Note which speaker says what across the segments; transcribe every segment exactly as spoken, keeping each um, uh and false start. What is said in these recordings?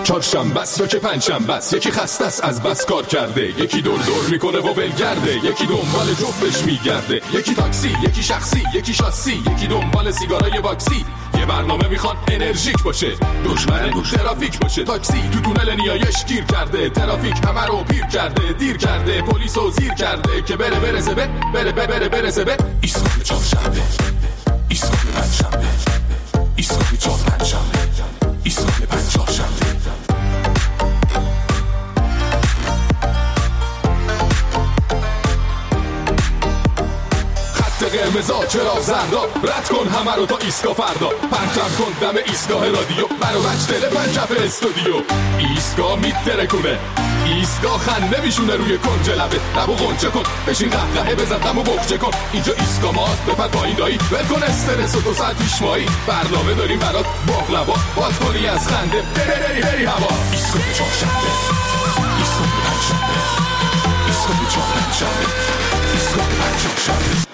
Speaker 1: چهارشنبه است یا که پنجشنبه است، یکی خسته است از بس کار کرده، یکی دور دور میکنه و ولگرده، یکی دنبال جفتش میگرده، یکی تاکسی، یکی شخصی، یکی شاسی، یکی دنبال سیگارای باکسی. یه برنامه میخوان انرژیک باشه، دشمن ترافیک باشه. تاکسی تو تونل نیایش گیر کرده، ترافیک همه رو پیر کرده، دیر کرده، پلیسو زیر کرده که بره برسه به بره بره بره برسه به ایستگاه چهارشنبه، ایستگاه پنجشنبه، ایستگاه چهار پنجشنبه، ایستگاه پنج چهارشنبه. قرمزا چرا زردا، رد کن همه رو تا ایستگاه فردا، پرچم کن دم ایستگاه رادیو، برو بچ دل پنجف استودیو. ایستگاه میترکونه، ایستگاه خنده میشونه روی کنج لبه، لبو غنچه کن بشین قهقهه بزن دمو بخچه کن. اینجا ایستگاه ماست بپر پایین دایی، ول کن استرس و دو ساعت پیش مایی، برنامه داریم برات باقلوا، باز کنی از خنده بری بری بری هوا. ایستگاه چهارشنبه، ایستگاه پنجشنبه، ایستگاه چهار پنجشنبه، ایستگاه پنج چهارشنبه.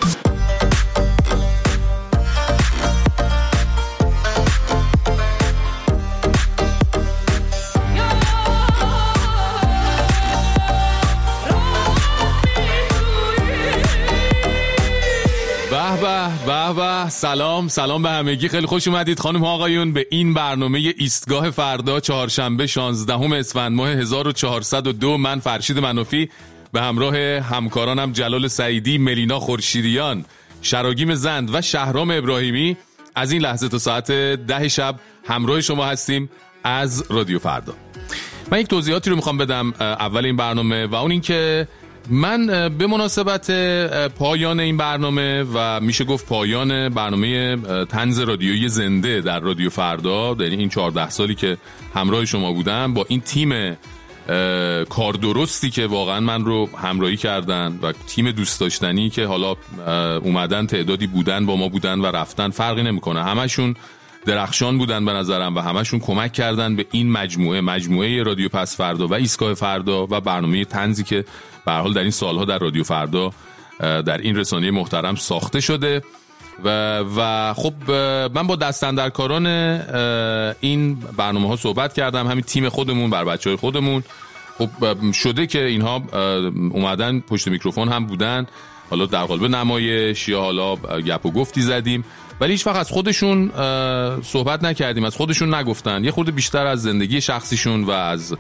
Speaker 2: به به سلام سلام به همگی، خیلی خوش اومدید خانم ها آقایون به این برنامه ایستگاه فردا، چهارشنبه شانزدهم اسفند ماه هزار و چهارصد و دو. من فرشید منوفی به همراه همکارانم جلال سعیدی، ملینا خورشیدیان، شراگیم زند و شهرام ابراهیمی از این لحظه تا ساعت ده شب همراه شما هستیم از رادیو فردا. من یک توضیحاتی رو میخوام بدم اول این برنامه و اون این که من به مناسبت پایان این برنامه و میشه گفت پایان برنامه طنز رادیویی زنده در رادیو فردا، یعنی این چهارده سالی که همراه شما بودم با این تیم کار درستی که واقعا من رو همراهی کردن و تیم دوست داشتنی که حالا اومدن تعدادی بودن با ما بودن و رفتن، فرقی نمیکنه، همشون درخشان بودن به نظرم و همشون کمک کردن به این مجموعه مجموعه رادیو پس فردا و ایستگاه فردا و برنامه طنزی که به هر حال در این سالها در رادیو فردا در این رسانه محترم ساخته شده. و و خب من با دستاندرکاران این برنامه ها صحبت کردم، همین تیم خودمون بر بچهای خودمون. خب شده که اینها اومدن پشت میکروفون هم بودن، حالا در قالب نمایش یا حالا گپ و گفتی زدیم، ولی هیچ وقت از خودشون صحبت نکردیم، از خودشون نگفتن، یه خورده بیشتر از زندگی شخصیشون و از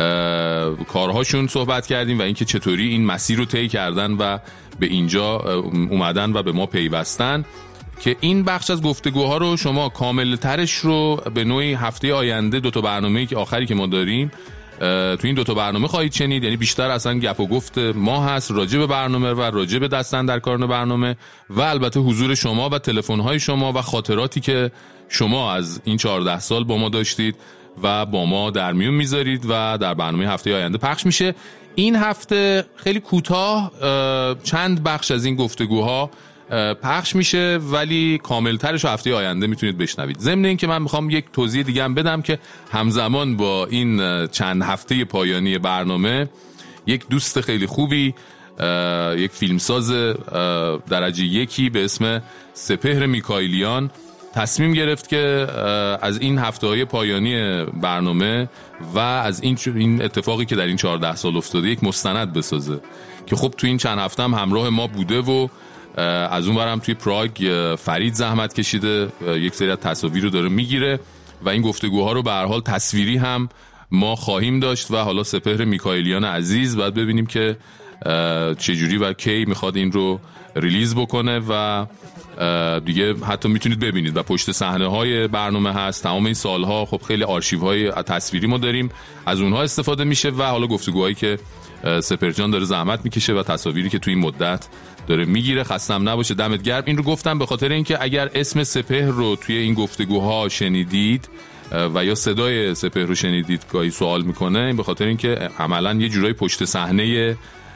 Speaker 2: کارهاشون صحبت کردیم و اینکه چطوری این مسیر رو طی کردن و به اینجا اومدن و به ما پیوستن. که این بخش از گفتگوها رو شما کامل ترش رو به نوعی هفته آینده دو تا برنامه‌ای که آخری که ما داریم تو این دو تا برنامه خواهید شنید، یعنی بیشتر اصلا گپ و گفت ما هست راجع به برنامه و راجع به دستاندرکاران برنامه و البته حضور شما و تلفن‌های شما و خاطراتی که شما از این چهارده سال با ما داشتید و با ما در میون میذارید و در برنامه هفته آینده پخش میشه. این هفته خیلی کوتاه چند بخش از این گفتگوها پخش میشه ولی کاملترش هفته آینده میتونید بشنوید. ضمن این که من میخوام یک توضیح دیگه هم بدم که همزمان با این چند هفته پایانی برنامه یک دوست خیلی خوبی، یک فیلمساز درجه یکی به اسم سپهر میکائیلیان تصمیم گرفت که از این هفته‌های پایانی برنامه و از این این اتفاقی که در این چهارده سال افتاده یک مستند بسازه که خب تو این چند هفته هم همراه ما بوده و از اون برم توی پراگ فرید زحمت کشیده، یک سری از تصاویر رو داره میگیره و این گفتگوها رو به هر حال تصویری هم ما خواهیم داشت و حالا سپهر میکائیلیان عزیز باید ببینیم که چجوری و کی میخواد این رو ریلیز بکنه و دیگه حتی میتونید ببینید و پشت صحنه های برنامه هست. تمام این سالها خب خیلی آرشیو های تصویری ما داریم، از اونها استفاده میشه و حالا گفتگوهایی که سپرجان داره زحمت میکشه و تصاویری که توی این مدت داره میگیره. خستم نباشه، دمت گرم. این رو گفتم به خاطر اینکه اگر اسم سپهر رو توی این گفتگوها شنیدید و یا صدای سپهر رو شنیدید گاهی سوال میکنه، این به خاطر اینکه عملاً یه جورایی پشت صحنه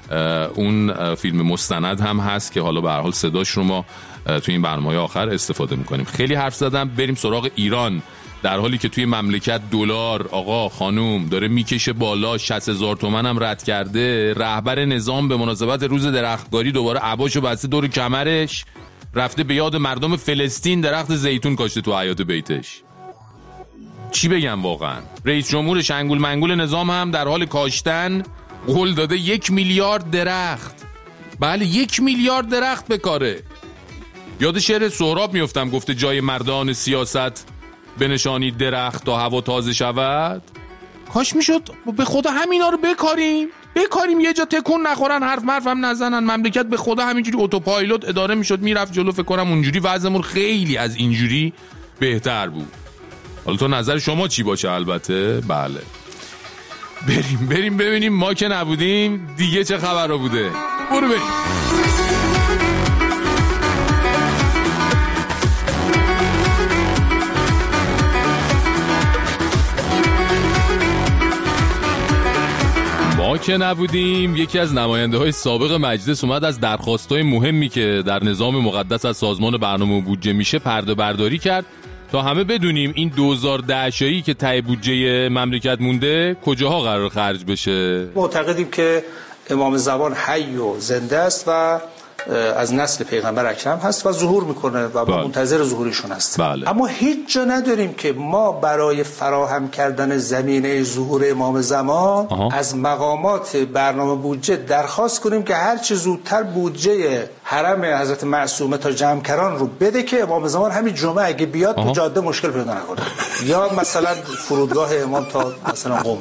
Speaker 2: اون فیلم مستند هم هست که حالا به هر حال صداش رو ما توی این برنامه آخر استفاده میکنیم. خیلی حرف زدم، بریم سراغ ایران. در حالی که توی مملکت دلار آقا خانوم داره میکشه بالا، شصت هزار تومن هم رد کرده، رهبر نظام به مناسبت روز درختکاری دوباره عباشو بسته دور کمرش، رفته به یاد مردم فلسطین درخت زیتون کاشته تو حیاط بیتش. چی بگم واقعا. رئیس جمهور شنگول منگول نظام هم در حال کاشتن قول داده یک میلیارد درخت. بله یک میلیارد درخت بکاره. یاد شعر سهراب میفتم گفته جای مردان سیاست بنشانی درخت تا هوا تازه شود. کاش میشد به خدا همینا رو بکاریم بکاریم یه جا تکون نخورن، حرف مرف هم نزنن، مملکت به خدا همینجوری اتوپایلوت اداره میشد میرفت جلو. فکر کنم اونجوری وضعمون خیلی از اینجوری بهتر بود. حالا تو نظر شما چی باشه؟ البته بله. بریم بریم ببینیم ما که نبودیم دیگه چه خبرها بوده. برو بریم. ما که نبودیم یکی از نماینده های سابق مجلس اومد از درخواستای مهمی که در نظام مقدس از سازمان برنامه و بودجه میشه پرده برداری کرد تا همه بدونیم این دوزار دهشایی که ته بودجه مملکت مونده کجاها قرار خرج بشه.
Speaker 3: معتقدیم که امام زمان حی و زنده است و از نسل پیغمبر اکرم هست و ظهور میکنه و بله. منتظر ظهورشون هست.
Speaker 2: بله.
Speaker 3: اما هیچ جا نداریم که ما برای فراهم کردن زمینه ظهور امام زمان آها. از مقامات برنامه بودجه درخواست کنیم که هر چه زودتر بودجه حرم حضرت معصومه تا جمکران رو بده که امام زمان همین جمعه اگه بیاد آها. تو جاده مشکل پیدا نکنه. یا مثلا فرودگاه امام تا مثلا قم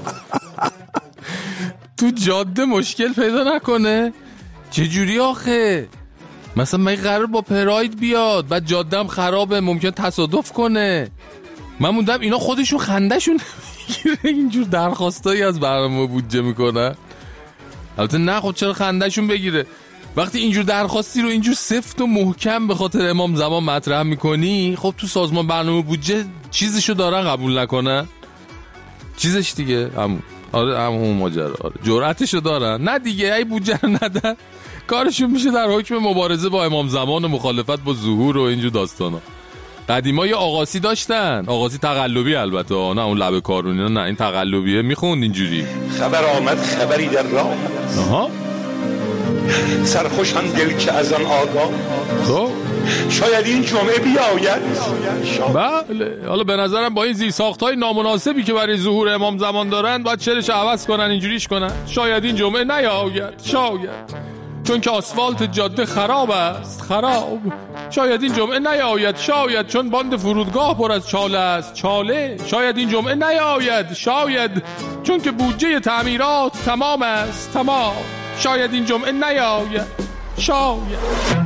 Speaker 2: تو جاده مشکل پیدا نکنه. چه جوری آخه؟ مثلا من قرار با پراید بیاد بعد جاده‌ام خرابه ممکن تصادف کنه. من موندم اینا خودشون خندهشون میگیره اینجور درخواستایی از برنامه بودجه میکنن. البته نه خب چرا خندهشون بگیره وقتی اینجور درخواستی رو اینجور سفت و محکم به خاطر امام زمان مطرح میکنی. خب تو سازمان برنامه بودجه چیزشو دارن قبول نکنن چیزش دیگه همون آره همون ماجرا آره. جرأتشو دارن نه دیگه ای بودجه رو ندن کارشون میشه در حکم مبارزه با امام زمان و مخالفت با ظهور و اینجور داستانا. قدیما یه آقاسی داشتن آقاسی تقلبی البته نه اون لب کارونی نه این تقلبیه میخوند اینجوری
Speaker 4: خبر آمد خبری در راه
Speaker 2: آها
Speaker 4: سرخوشم دل که از آن آگاه
Speaker 2: خب
Speaker 4: شاید این جمعه بیاید.
Speaker 2: بله حالا به نظرم با این زیرساخت‌های نامناسبی که برای ظهور امام زمان دارن باید چرش عوض کنن اینجوریش کنن. شاید این جمعه نیاید شاید چون که آسفالت جاده خراب است خراب. شاید این جمعه نیاید شاید چون باند فرودگاه پر از چاله است چاله. شاید این جمعه نیاید شاید چون که بودجه تعمیرات تمام است تمام. شاید این جمعه نیاید شاید.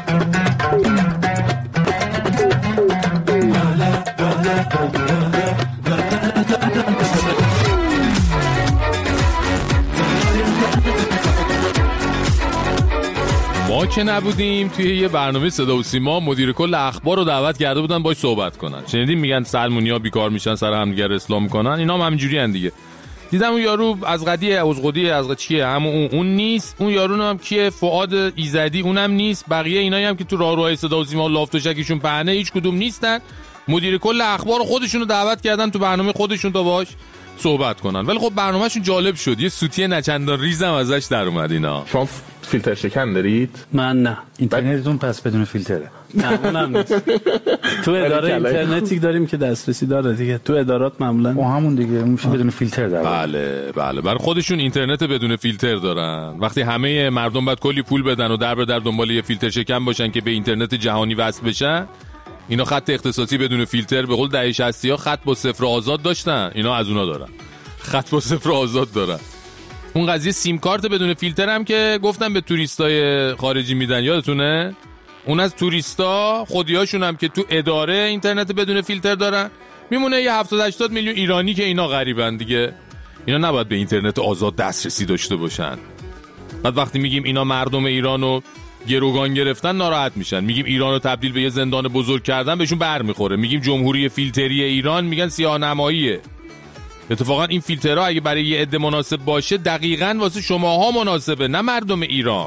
Speaker 2: ما که نبودیم توی یه برنامه صدا و سیما مدیر کل اخبار رو دعوت کرده بودن باش صحبت کنن. شنیدین میگن سلمونیا بیکار میشن سر همدیگه اسلام میکنن. اینا هم همینجوری ان دیگه. دیدم اون یارو از قدیه از قدی از چیه همون اون, اون نیست. اون یارو هم کیه فؤاد ایزدی اونم نیست. بقیه اینایی هم که تو راهروهای صدا و سیما لاف و شکیشون پهنه هیچ کدوم نیستن. مدیر کل اخبار خودشون رو دعوت کردن تو برنامه خودشون تا باش صحبت کنن. ولی خب برنامه‌شون جالب شد. یه سوتی نچندان ریزم ازش در اومد اینا.
Speaker 5: شما فیلتر شکن دارید؟
Speaker 6: من نه. اینترنتتون پس بدون فیلتره. نه اونم نیست. تو اداره اینترنتی داریم که دسترسی داره دیگه. تو ادارات معمولا
Speaker 5: او همون دیگه میشه بدون فیلتر داره.
Speaker 2: بله بله. برای خودشون اینترنت بدون فیلتر دارن. وقتی همه مردم باید کلی پول بدن و در به در دنبال یه فیلتر شکن باشن که به اینترنت جهانی وصل بشن، اینا خط اختصاصی بدون فیلتر به قول دهه شصت ها خط با صفر آزاد داشتن. اینا از اونا دارن. خط با صفر آزاد دارن. اون قضیه سیم کارت بدون فیلتر هم که گفتم به توریستای خارجی میدن یادتونه؟ اون از توریستا خودیاشون هم که تو اداره اینترنت بدون فیلتر دارن میمونه یه هفتاد هشتاد میلیون ایرانی که اینا غریبن دیگه. اینا نباید به اینترنت آزاد دسترسی داشته باشن. بعد وقتی میگیم اینا مردم ایرانو گروگان گرفتن ناراحت میشن. میگیم ایرانو تبدیل به یه زندان بزرگ کردن بهشون برمیخوره. میگیم جمهوری فیلتری ایران میگن سیاه‌نماییه. اتفاقا این فیلترها اگه برای یه عده مناسب باشه دقیقاً واسه شماها مناسبه نه مردم ایران.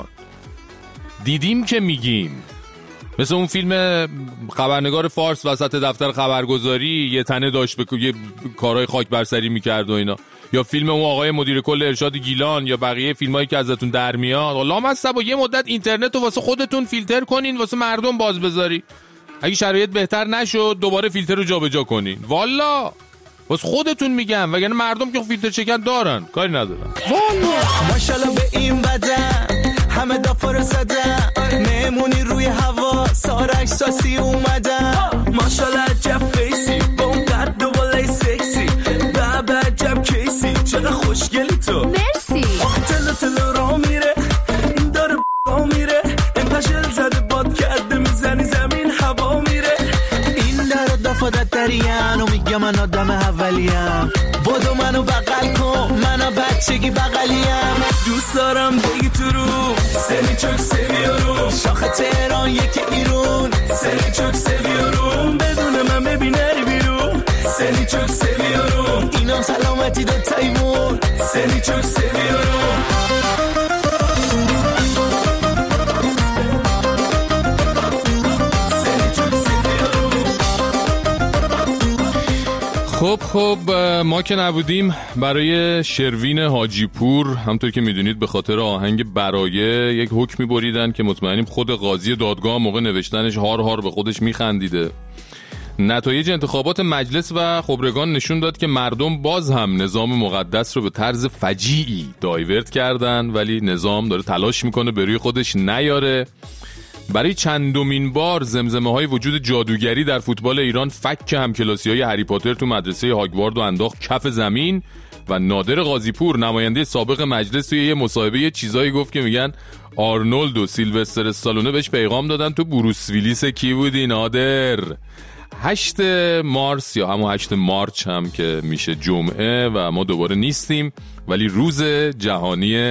Speaker 2: دیدیم که میگیم مثل اون فیلم خبرنگار فارس وسط دفتر خبرگزاری یه تنه داشت به یه کارهای خاک برسری میکرد و اینا، یا فیلم اون آقای مدیر کل ارشاد گیلان، یا بقیه فیلمایی که ازتون در میاد. لامصب یه مدت اینترنت رو واسه خودتون فیلتر کنین واسه مردم باز بذاری. اگه شرایط بهتر نشد دوباره فیلتر رو جابجا کنین. والا واسه خودتون میگم، وگرنه مردم که فیلتر شکن دارن، کاری ندارن.
Speaker 7: ماشاءالله به این بدن همه دافا رو زدن، مهمونی روی هوا سارک ساسی اومدن. ماشاءالله عجب فیسی با اون قد و بالای سکسی، بابا عجب کیسی چقدر خوشگلی تو. مرسی. آخه تلو تلو را میره این داره با میره، این پشل زده باد کرده میزنی زمین هوا میره. این داره دافادت دریم و میگه من آدم اولیم، بودو منو بغل کن منو بچگی بغلیم. دوست دارم بگی تو رو سری چوک سویارو، شاخه تهران یکی ایرون سری چوک سویارو، بدون من ببینری بیرون سری چوک سویارو، اینم سلامتی دو تایمون سری چوک سویارو.
Speaker 2: خب خب ما که نبودیم، برای شروین حاجی پور همطور که میدونید به خاطر آهنگ برایه یک حکمی بریدن که مطمئنیم خود قاضی دادگاه موقع نوشتنش هار هار به خودش میخندیده. نتایج انتخابات مجلس و خبرگان نشون داد که مردم باز هم نظام مقدس رو به طرز فجیعی دایورت کردن، ولی نظام داره تلاش میکنه به روی خودش نیاره. برای چندمین بار زمزمه های وجود جادوگری در فوتبال ایران فک همکلاسی های هری پاتر تو مدرسه هاگوارد و انداخت کف زمین. و نادر قاضیپور نماینده سابق مجلس توی یه مصاحبه یه چیزایی گفت که میگن آرنولد و سیلوستر استالونه بهش پیغام دادن تو بروس ویلیس کی بودی نادر. هشت مارس یا همون هشت مارچ هم که میشه جمعه و ما دوباره نیستیم، ولی روز جهانی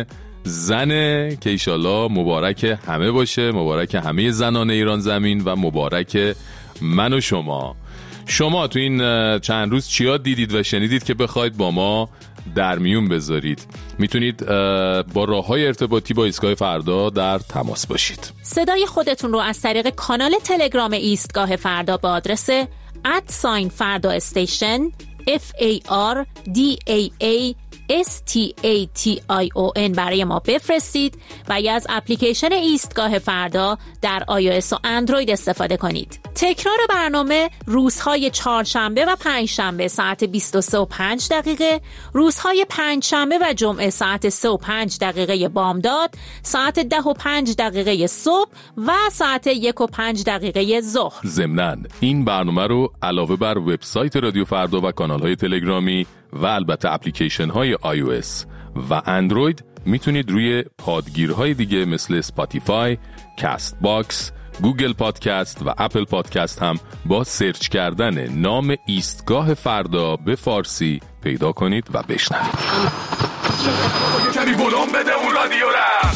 Speaker 2: زنه که ایشالله مبارک همه باشه، مبارک همه زنان ایران زمین و مبارک من و شما. شما تو این چند روز چیا دیدید و شنیدید که بخواید با ما در میون بذارید؟ میتونید با راه‌های ارتباطی با ایستگاه فردا در تماس باشید.
Speaker 8: صدای خودتون رو از طریق کانال تلگرام ایستگاه فردا با آدرس ات ساین فردا استیشن اف ای آر دی ای ای اس تی ای تی آی او ان برای ما بفرستید و یا از اپلیکیشن ایستگاه فردا در آی او اس و اندروید استفاده کنید. تکرار برنامه روزهای چهارشنبه و پنجشنبه ساعت بیست و سه و پنج دقیقه، روزهای پنجشنبه و جمعه ساعت سه و پنج دقیقه بامداد، ساعت ده و پنج دقیقه صبح و ساعت یک و پنج دقیقه ظهر.
Speaker 2: ضمناً این برنامه رو علاوه بر وبسایت رادیو فردا و کانال‌های تلگرامی و البته اپلیکیشن های آی او اس و اندروید میتونید روی پادگیرهای دیگه مثل اسپاتیفای، کست باکس، گوگل پادکست و اپل پادکست هم با سرچ کردن نام ایستگاه فردا به فارسی پیدا کنید و بشنوید.
Speaker 1: کمی ولوم بده اون رادیو را.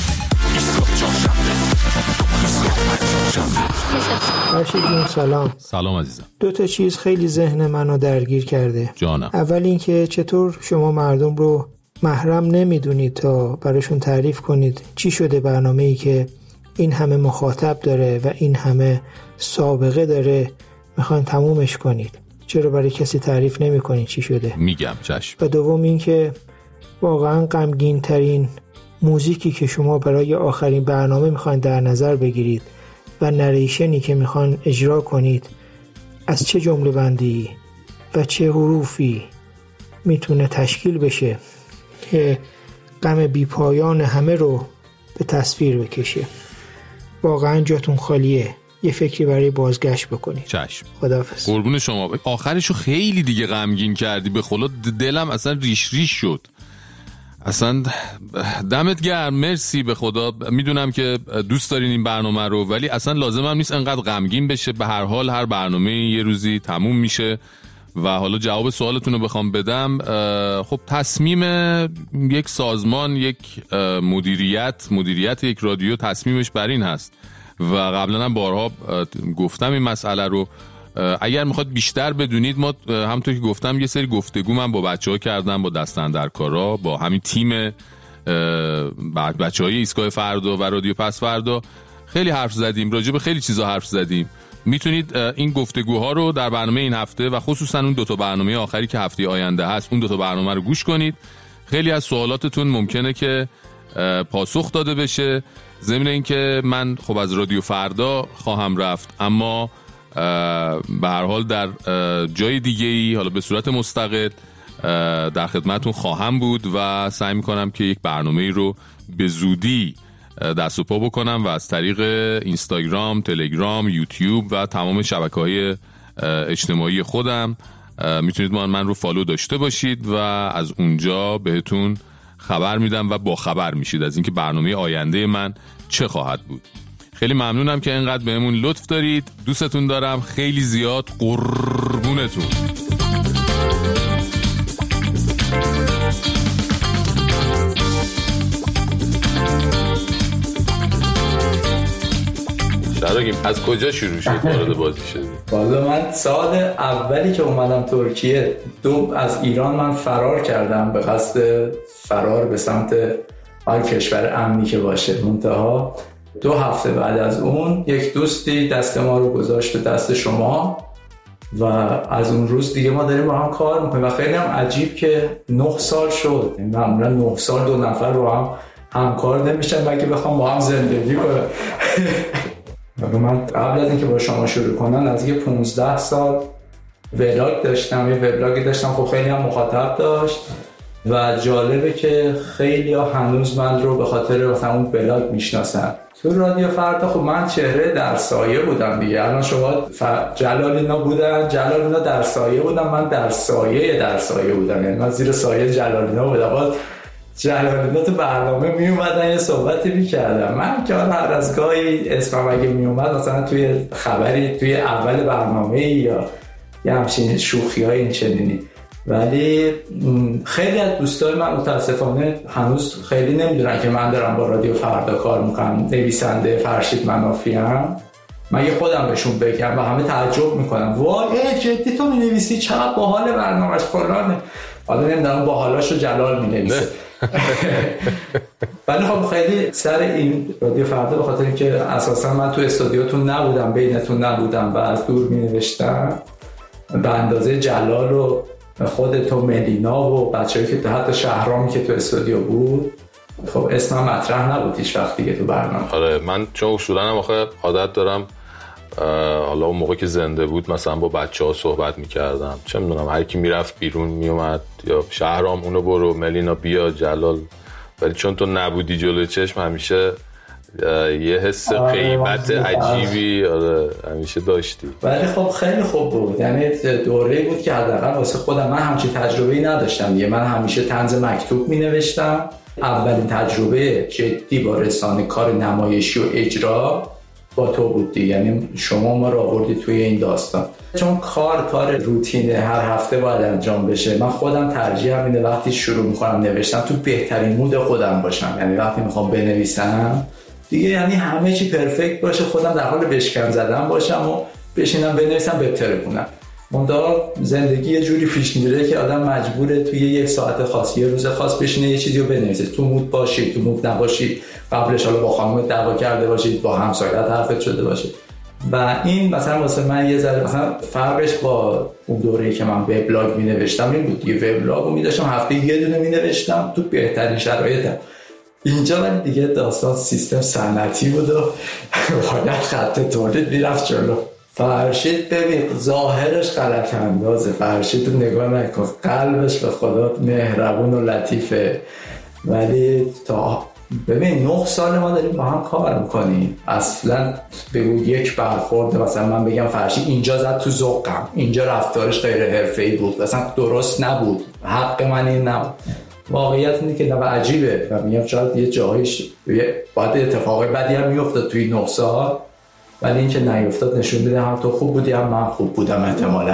Speaker 9: فرشید جون سلام.
Speaker 2: سلام عزیزم.
Speaker 9: دو تا چیز خیلی ذهن منو درگیر کرده.
Speaker 2: جانم.
Speaker 9: اول این که چطور شما مردم رو محرم نمیدونید تا براشون تعریف کنید چی شده برنامه‌ای که این همه مخاطب داره و این همه سابقه داره میخواین تمومش کنید. چرا برای کسی تعریف نمی کنید چی شده؟
Speaker 2: میگم چشم.
Speaker 9: و دوم این که واقعا غمگین ترین موزیکی که شما برای آخرین برنامه میخواین در نظر بگیرید و نریشنی که میخوان اجرا کنید از چه جمله بندی و چه حروفی میتونه تشکیل بشه که غم بی پایان همه رو به تصویر بکشه. واقعا جاتون خالیه. یه فکری برای بازگشت بکنید.
Speaker 2: چشم.
Speaker 9: خداحافظ.
Speaker 2: قربون شما. آخرشو خیلی دیگه غمگین کردی، به خدا دلم اصلا ریش ریش شد. اصلا دمت گرم، مرسی به خدا. میدونم که دوست دارین این برنامه رو، ولی اصلا لازم هم نیست انقدر غمگین بشه. به هر حال هر برنامه یه روزی تموم میشه و حالا جواب سوالتون رو بخوام بدم، خب تصمیم یک سازمان، یک مدیریت مدیریت یک رادیو تصمیمش بر این هست و قبلا هم بارها گفتم این مسئله رو. اگر میخواد بیشتر بدونید، ما همونطور که گفتم یه سری گفتگو من با بچه‌ها کردم، با دستاندرکارا، با همین تیم بچه‌های ایستگاه فردا و رادیو پس فردا خیلی حرف زدیم، راجع به خیلی چیزا حرف زدیم. میتونید این گفتگوها رو در برنامه این هفته و خصوصا اون دو تا برنامه آخری که هفته آینده هست، اون دو تا برنامه رو گوش کنید. خیلی از سوالاتتون ممکنه که پاسخ داده بشه. ضمن این که من خب از رادیو فردا خواهم رفت، اما به هر حال در جای دیگه ای حالا به صورت مستقل در خدمتون خواهم بود و سعی میکنم که یک برنامه رو به زودی دست و پا بکنم و از طریق اینستاگرام، تلگرام، یوتیوب و تمام شبکه‌های اجتماعی خودم میتونید من, من رو فالو داشته باشید و از اونجا بهتون خبر میدم و با خبر میشید از اینکه برنامه آینده من چه خواهد بود. خیلی ممنونم که اینقدر بهمون لطف دارید. دوستتون دارم خیلی زیاد. قربونتون. شراگیم از کجا شروع شد وارد بازی شدی؟
Speaker 10: والا من سال اولی که اومدم ترکیه دو از ایران من فرار کردم به قصد فرار به سمت هر کشور امنی که باشه. منتها دو هفته بعد از اون یک دوستی دست ما رو گذاشت به دست شما و از اون روز دیگه ما داریم با هم کار میکنیم و خیلی هم عجیب که نه سال شد. معمولا نه سال دو نفر با هم همکار نمیشن بلکه بخوام با هم زندگی کنم. من قبل از اینکه با شما شروع کنم از یه پانزده سال وبلاگ داشتم، یه وبلاگی داشتم خب خیلی هم مخاطب داشت و جالبه که خیلی ها هنوز من رو به خاطر مثلا اون بلاگ میشناسن. تو رادیو فردا خب من چهره در سایه بودم دیگه. الان شما ف... جلالینا بودن، جلالینا در سایه بودم، من در سایه در سایه بودم، یعنی من زیر سایه جلالینا بودم. باز جلالینا تو برنامه می اومدن یه صحبتی میکردم، من که هر از گاهی اسمم اگه می اومد مثلا توی خبری توی اول برنامه یا یه همچین شوخی های این چنینی. ولی خیلی از دوستای من متاسفانه هنوز خیلی نمیدونن که من دارم با رادیو فردا کار میکنم، نویسنده فرشید منافی ام. من یه خودم بهشون بگم و همه تعجب میکنن، وای جدی تو مینویسی؟ چقدر باحال برنامه‌اش فلانه. حالا نمیدونم باحالاشو جلال مینویسه. ولی خب خیلی سر این رادیو فردا به خاطر اینکه اساسا من تو استودیوتون نبودم، بینتون نبودم و از دور مینوشتم، به اندازه جلال و خودت و ملینا و بچه‌ای که حتی شهرامی که تو استودیو بود خب اسمم مطرح نبود هیچ وقت دیگه تو برنامه.
Speaker 2: آره من چون اصولا هم آخه عادت دارم حالا اون موقع که زنده بود مثلا با بچه‌ها صحبت می‌کردم، چه می‌دونم هر کی میرفت بیرون میومد یا شهرام اونو برو، ملینا بیا، جلال. ولی چون تو نبودی جلوی چشم همیشه یه حس غیبت عجیبی آره همیشه داشتی.
Speaker 10: ولی خب خیلی خوب بود، یعنی دوره‌ای بود که حداقل واسه خودم من همچین تجربه‌ای نداشتم دیگه. من همیشه طنز مکتوب می‌نوشتم. اولین تجربه جدی با رسانه کار نمایشی و اجرا با تو بود دیگه، یعنی شما ما رو آوردی توی این داستان. چون کار کار روتینه، هر هفته باید انجام بشه. من خودم ترجیحم اینه وقتی شروع می‌کنم نوشتن تو بهترین مود خودم باشم، یعنی وقتی می‌خوام بنویسم دیگه یعنی همه چی پرفکت باشه، خودم در حال بشکن زدن باشم و بشینم بنویسم بهتره کنم. منتها زندگی یه جوری پیش میره که آدم مجبوره توی یک ساعت خاص یه روز خاص بشینه یه چیزی رو بنویسه. تو مود باشی، تو مود نباشی، قبلش حالا با خانم دعوا کرده باشید، با همسایه‌ات حرفت شده باشه. و این مثلا واسه من یه ذره مثلا فرقش با اون دوره‌ای که من وبلاگ می‌نوشتم این بود. یه وبلاگو می‌داشتم هفته یه دونه می‌نوشتم تو بهترین شرایطم. اینجا ولی دیگه داستان سیستم صنعتی بود و باید خط تولید میرفت جلو. فرشید ببین ظاهرش غلط اندازه، فرشید رو نگاه نکن، قلبش به خدا مهربون و لطیفه. ولی تا ببین نه سال ما داریم با هم کار میکنیم، اصلا بگو یک برخورد مثلا من بگم فرشید اینجا زد تو ذوقم، اینجا رفتارش غیر حرفه‌ای بود، مثلا درست نبود، حق من این نبود. واقعیت اینه که نوع عجیبه و میگم شاید یه جایش باید اتفاقی بدی هم میافتاد توی نه سال، ولی این که نیافتاد نشون میده هم تو خوب بودی هم من خوب بودم احتمالاً.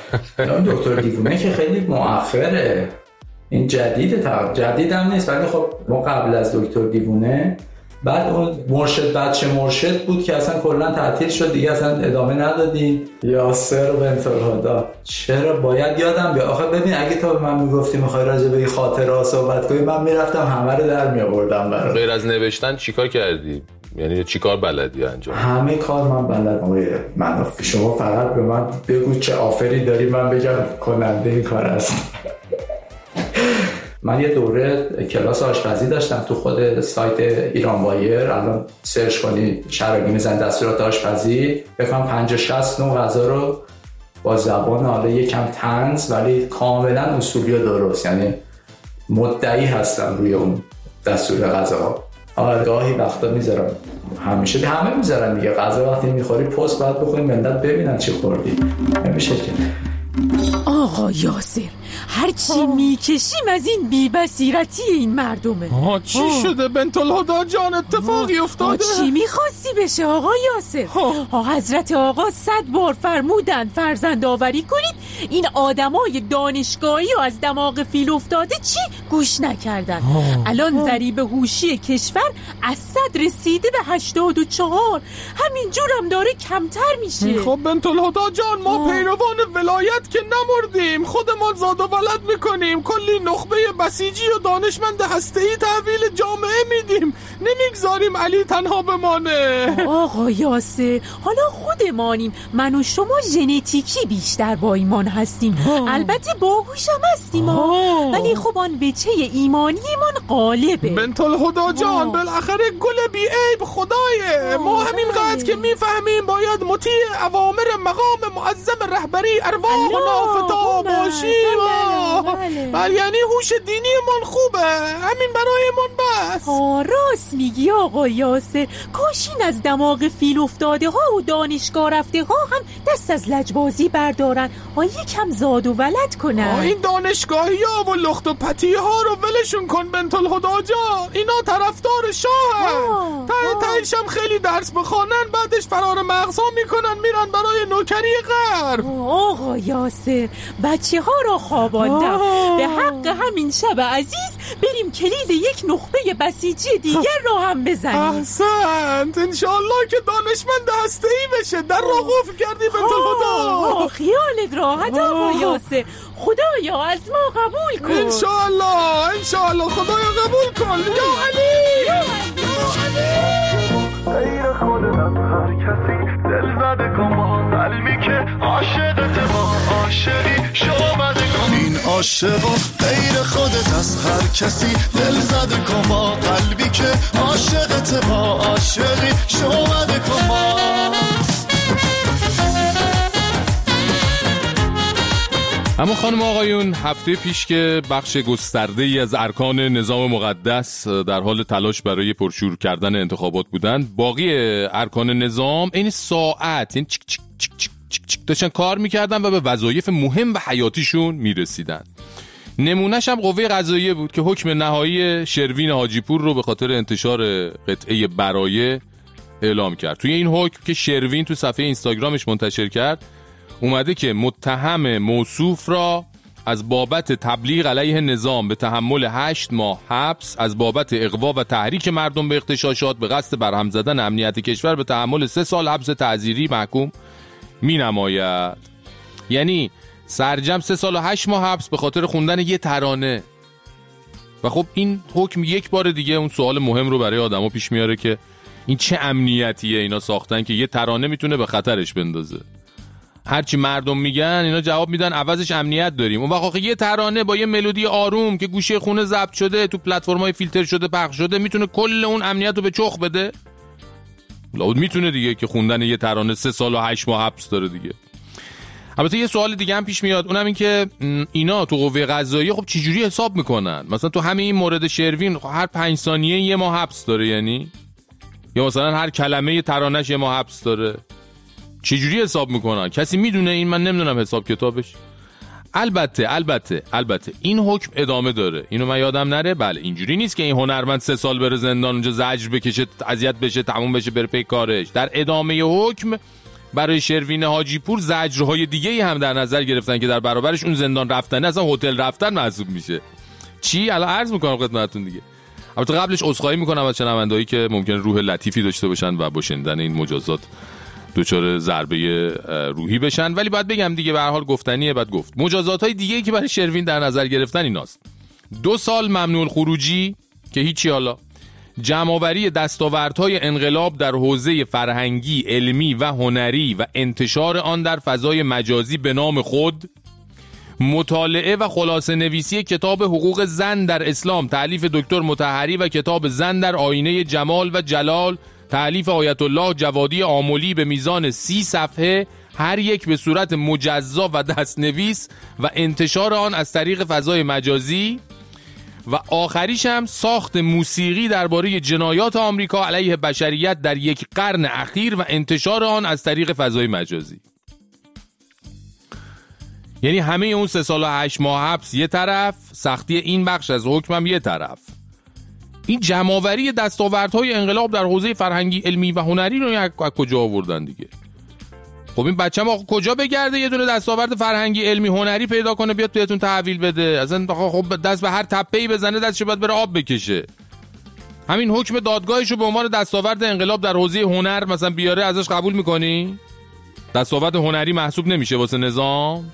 Speaker 10: دکتر دیوونه که خیلی مؤخره، این جدیده، تا جدید هم نیست، ولی خب ما قبل از دکتر دیوونه بعد اون مرشد بچه مرشد بود که اصلا کلا تعطیل شد دیگه، اصلا ادامه ندادی. یاسر بنت الهدی چرا باید یادم بیاد آخه ببین اگه تو به من میگفتی میخوای راجع به خاطره صحبت کنی من میرفتم همه رو در میآوردم برات.
Speaker 2: غیر از نوشتن چیکار کردی؟ یعنی چیکار بلدی انجام؟
Speaker 10: همه کار من بلدم. من شما فقط به من بگو چه آفری داری من بگم کننده این کار است. من یه دوره کلاس آشپزی داشتم تو خود سایت ایران وایر. الان سرچ کنی چراگی میزن دستورات آشپزی، بکنم پنجاه شصت نوع غذا رو با زبان حالا یکم طنز ولی کاملا اصولی و درست، یعنی مدعی هستم روی اون دستور غذاها. آره گاهی وقتا میذارم، همیشه به همه میذارم دیگه، غذا وقتی میخوری پست باید بخوری ملت ببینن چی خوردی. نمیشه که
Speaker 11: آقا یاسر هرچی میکشیم از این بی‌بصیرتی این مردمه.
Speaker 1: آه چی آه. شده بنت الهدی جان؟ اتفاقی آه. افتاده؟
Speaker 11: چی میخواستی بشه آقا یاسر؟ آه. حضرت آقا صد بار فرمودن فرزند آوری کنید، این آدمای دانشگاهی و از دماغ فیل افتاده چی گوش نکردن. آه. الان ضریب هوشی کشور از صد رسیده به هشتاد و چهار، همینجور هم داره کمتر میشه.
Speaker 1: خب بنت الهدی جان ما آه. پیروان ولایت که نمردیم، خودمان زاد و ولد میکنیم، کلی نخبه بسیجی و دانشمند هسته‌ای تحویل جامعه میدیم، نمیگذاریم علی تنها بمانه.
Speaker 11: آقا یاسر حالا خودمانیم، من و شما ژنتیکی بیشتر با ایمان هستیم، آه. البته باهوش هم هستیم، ولی خب آن وجه ایمانیمان غالبه.
Speaker 1: بنت الهدی جان بالاخره گل بی عیب خدایه، ما همین قدر که میفهمیم باید مطیع اوامر مقام معظم رهبری ارواح و نافتا باشیم. بله یعنی هوش دینیمون خوبه، همین برایمون بس.
Speaker 11: آه راست میگی آقا یاسر، کاشین از دماغ فیل افتاده ها و دانشگاه رفته ها هم دست از لجبازی بردارن، آه یکم زاد و ولد کنن.
Speaker 1: آه این دانشگاهی ها و لخت و پتی ها رو ولشون کن بنت الهدی جان، اینا طرفدار شاه هن، ته تهش هم خیلی درس بخونن بعدش فرار مغزها میکنن میرن برای نوکری غرب.
Speaker 11: آقا یاسر بچه ها را خواباندم، به حق همین شب عزیز بریم کلید یک نخبه بسیجی دیگر را هم بزنیم.
Speaker 1: احسنت، انشالله که دانشمند هسته‌ای بشه. در را قفل کردی بنت الهدی.
Speaker 11: خیالت راحت آقا یاسر، خدایا از ما قبول کن.
Speaker 1: انشالله انشالله خدایا قبول کن. یا علی یا علی غیر خودت از هر کسی دل زده کن با قلبی که عاشقت با عاشقی شو بده کن. این عاشقا غیر خودت از هر کسی دل زده کن با قلبی که عاشقت با عاشقی شو بده کن با.
Speaker 2: اما خانم آقایون هفته پیش که بخش گسترده‌ای از ارکان نظام مقدس در حال تلاش برای پرشور کردن انتخابات بودند، باقی ارکان نظام این ساعت این چک چک چک چک چک چک داشتن کار میکردن و به وظایف مهم و حیاتیشون میرسیدن. نمونهش هم قوه قضاییه بود که حکم نهایی شروین حاجی پور رو به خاطر انتشار قطعه برایه اعلام کرد. توی این حکم که شروین تو صفحه اینستاگرامش منتشر کرد اومده که متهم موصوف را از بابت تبلیغ علیه نظام به تحمل هشت ماه حبس، از بابت اغوا و تحریک مردم به اغتشاشات به قصد برهم زدن امنیت کشور به تحمل سه سال حبس تعزیری محکوم می نماید. یعنی سرجم سه سال و هشت ماه حبس به خاطر خوندن یه ترانه. و خب این حکم یک بار دیگه اون سوال مهم رو برای آدما پیش میاره که این چه امنیتیه اینا ساختن که یه ترانه میتونه به خطرش بندازه. هرچی مردم میگن اینا جواب میدن عوضش امنیت داریم. اون وقت یه ترانه با یه ملودی آروم که گوشه خونه ضبط شده تو پلتفرم‌های فیلتر شده پخش شده میتونه کل اون امنیت رو به چخ بده؟ لابد میتونه دیگه که خوندن یه ترانه سه سال و هشت ماه حبس داره دیگه. البته یه سوال دیگه هم پیش میاد، اونم این که اینا تو قوه قضاییه خب چجوری حساب میکنن؟ مثلا تو همین این مورد شروین هر پنج ثانیه یه ماه حبس داره یعنی، یا مثلا هر کلمه ترانه‌اش یه ماه حبس داره. چجوری حساب میکنن؟ کسی میدونه این؟ من نمیدونم حساب کتابش. البته البته البته این حکم ادامه داره، اینو من یادم نره. بله اینجوری نیست که این هنرمند سه سال بره زندان اونجا زجر بکشه اذیت بشه تموم بشه بره پی کارش. در ادامه حکم برای شروین حاجی پور زجرهای دیگه‌ای هم در نظر گرفتن که در برابرش اون زندان رفتن اصلا هتل رفتن محسوب میشه. چی الان عرض میکنم خدمتتون دیگه. البته قبلش عذرخواهی میکنم از شنوندهایی که ممکن روح لطیفی داشته باشن و با شنیدن این مجازات دوچار ضربه روحی بشن، ولی باید بگم دیگه به هر حال گفتنیه. بعد گفت مجازات‌های دیگه‌ای که برای شروین در نظر گرفتن ایناست: دو سال ممنوع خروجی که هیچی، حالا جمع‌آوری دستاوردهای انقلاب در حوزه فرهنگی، علمی و هنری و انتشار آن در فضای مجازی به نام خود، مطالعه و خلاصه نویسی کتاب حقوق زن در اسلام تألیف دکتر مطهری و کتاب زن در آینه جمال و جلال تألیف آیت الله جوادی آملی به میزان سی صفحه، هر یک به صورت مجزا و دستنویس و انتشار آن از طریق فضای مجازی، و آخریش هم ساخت موسیقی درباره جنایات آمریکا علیه بشریت در یک قرن اخیر و انتشار آن از طریق فضای مجازی. یعنی همه اون سه سال و هشت ماه حبس یه طرف، سختی این بخش از حکمم یه طرف. این جمع‌آوری دستاوردهای انقلاب در حوزه فرهنگی، علمی و هنری رو از کجا آوردن دیگه؟ خب این بچه‌م آقا کجا بگرده یه دونه دستاورد فرهنگی علمی هنری پیدا کنه بیاد بهتون تحویل بده؟ اصلا خب دست به هر تپه‌ای بزنه دستش باید بره آب بکشه. همین حکم دادگاهشو به عنوان دستاورد انقلاب در حوزه هنر مثلا بیاره ازش قبول می‌کنی؟ دستاورد هنری محسوب نمیشه واسه نظام؟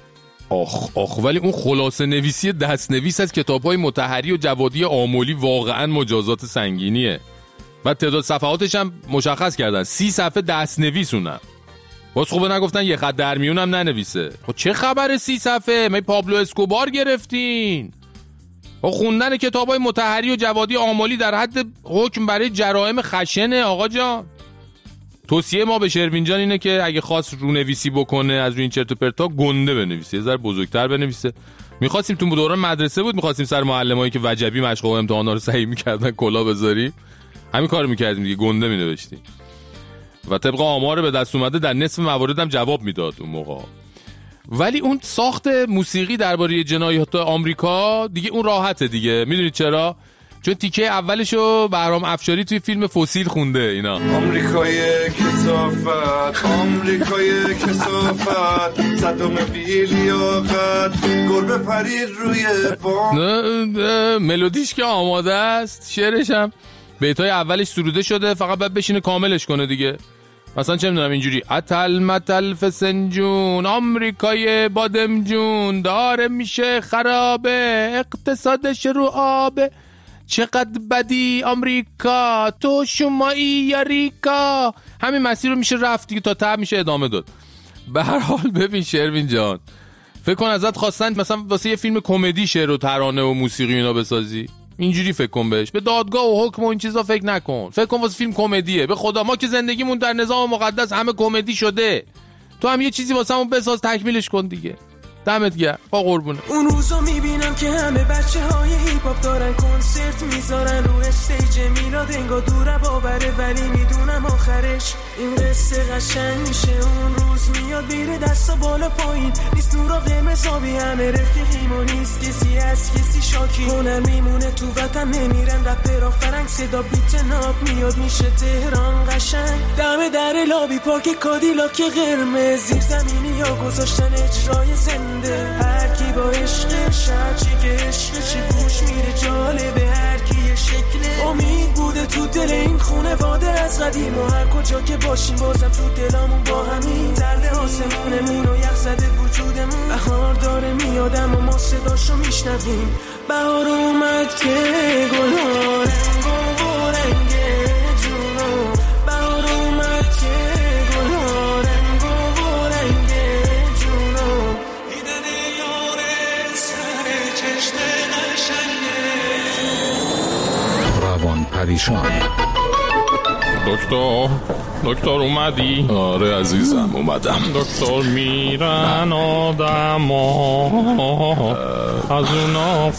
Speaker 2: آخ آخ ولی اون خلاصه نویسی دستنویس از کتاب‌های مطهری و جوادی آملی واقعا مجازات سنگینیه. بعد تعداد صفحاتش هم مشخص کردن، سی صفحه دستنویس اونم. باز خوبه نگفتن یه خط در میونم ننویسه. خب چه خبره سی صفحه؟ می پابلو اسکوبار گرفتین. خب خوندن کتابای مطهری و جوادی آملی در حد حکم برای جرائم خشنه آقا جان. توصیه ما به شروین جان اینه که اگه خواست رونویسی بکنه از روی این چرت و پرتا گنده بنویسه، یه ذره بزرگتر بنویسه. می‌خواستیم تو دوران مدرسه بود می‌خواستیم سر معلمایی که وجبی مشق و امتحانا رو صحیح می‌کردن کلا بذاری، همین کارو می‌کردیم دیگه، گنده می‌نوشتیم. و طبق آمار به دست اومده در نصف موارد هم جواب میداد اون موقع. ولی اون ساخت موسیقی درباره جنایات آمریکا دیگه اون راحته دیگه. میدونید چرا؟ چون تیکه اولشو بهرام افشاری توی فیلم فسیل خونده. اینا
Speaker 12: آمریکای کثافت، آمریکای کثافت، صدام بیلیاقت، گربه پرید روی بام.
Speaker 2: ملودیش که آماده است، شعرش هم بیتای اولش سروده شده، فقط باید بشینه کاملش کنه دیگه. مثلا چه میدونم اینجوری اتل متل فسنجون، آمریکای بادمجون داره میشه خرابه، اقتصادش رو آبه، چقدر بدی آمریکا، تو شمایی یا ریکا. همین مسیر رو میشه رفت دیگه، تا ته میشه ادامه داد. به هر حال ببین شروین جان، فکر کن ازت خواستن مثلا واسه یه فیلم کمدی شعر و ترانه و موسیقی اینا بسازی، اینجوری فکر کن بهش. به دادگاه و حکم و این چیزا فکر نکن، فکر کن واسه فیلم کمدیه. به خدا ما که زندگیمون در نظام مقدس همه کمدی شده، تو هم یه چیزی واسمون بساز، تکمیلش کن دیگه. دمت گرم با قربونه.
Speaker 7: اون روزا میبینم که همه بچه های هیپ هاپ دارن کنسرت میذارن رو استیج میلاد، انگار دوره باوره ولی میدونم آخرش این قصه قشنگ میشه. اون روز میاد بیره دستا بالا پایین، نیست نورا قرمز آبی، همه رفیقیم و نیست کسی از کسی شاکی. هنر میمونه تو وطن نمیرن، رپرها فرنگ صدا بیت ناب میاد میشه تهران قشنگ. دم در لابی پارک کادیلاک قرمز، زیر زمینی یا گذاشتن اجرای زنده. هر کی با عشقش، هر چی که عشقشی بوش میره جالبه، هر کی یه شکل امید بوده تو دل این خونه واده از قدیم. و هر کجا که باشیم بازم تو دلامون با همین درد آسمونمون و یخ زده وجودمون. بهار داره میادم و ما صداشو میشنویم، بهار اومد که گلها رنگ و رنگه جونو، بهار اومد که گلها رنگ و رنگه جونو.
Speaker 1: روان پریشان.
Speaker 2: دکتر دکتر اومدی؟
Speaker 1: آره عزیزم اومدم.
Speaker 2: دکتر میرن آدم از اونا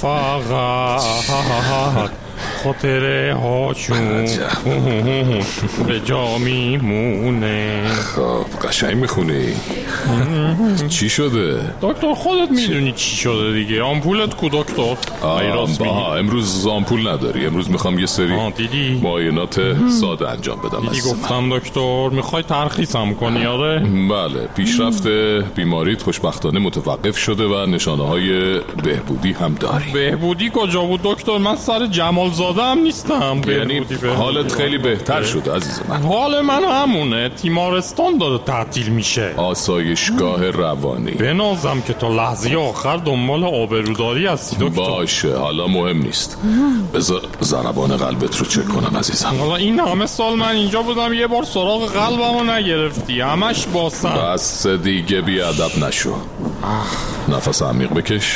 Speaker 2: فقط خاطره هاشون به جا میمونه.
Speaker 1: خب قشنگ میخونی. چی شده؟
Speaker 2: دکتر خودت میدونی چی شده دیگه. آمپولت کو دکتر؟
Speaker 1: با امروز آمپول نداری، امروز میخوام یه سری معاینات ساده انجام بدم.
Speaker 2: دیدی گفتم دکتر میخوای ترخیصم کنی؟ آره
Speaker 1: بله، پیشرفت بیماریت خوشبختانه متوقف شده و نشانه های بهبودی هم داری.
Speaker 2: بهبودی کجا بود دکتر؟ من سر جمال زاده هم نیستم.
Speaker 1: یعنی حالت خیلی بهتر شده عزیز من.
Speaker 2: حال من همونه، تیمارستان داره تعطیل میشه.
Speaker 1: آسایشگاه روانی.
Speaker 2: بنازم که تا لحظه آخر دنبال آبروداری هستی دکتر.
Speaker 1: باشه حالا مهم نیست، بذار ضربان قلبت رو چک کنم عزیزم.
Speaker 2: حالا این همه سال من اینجا بودم یه بار سراغ قلبمو نگرفتی، همش باسم.
Speaker 1: بس دیگه بیادب نشو. نفس عمیق بکش.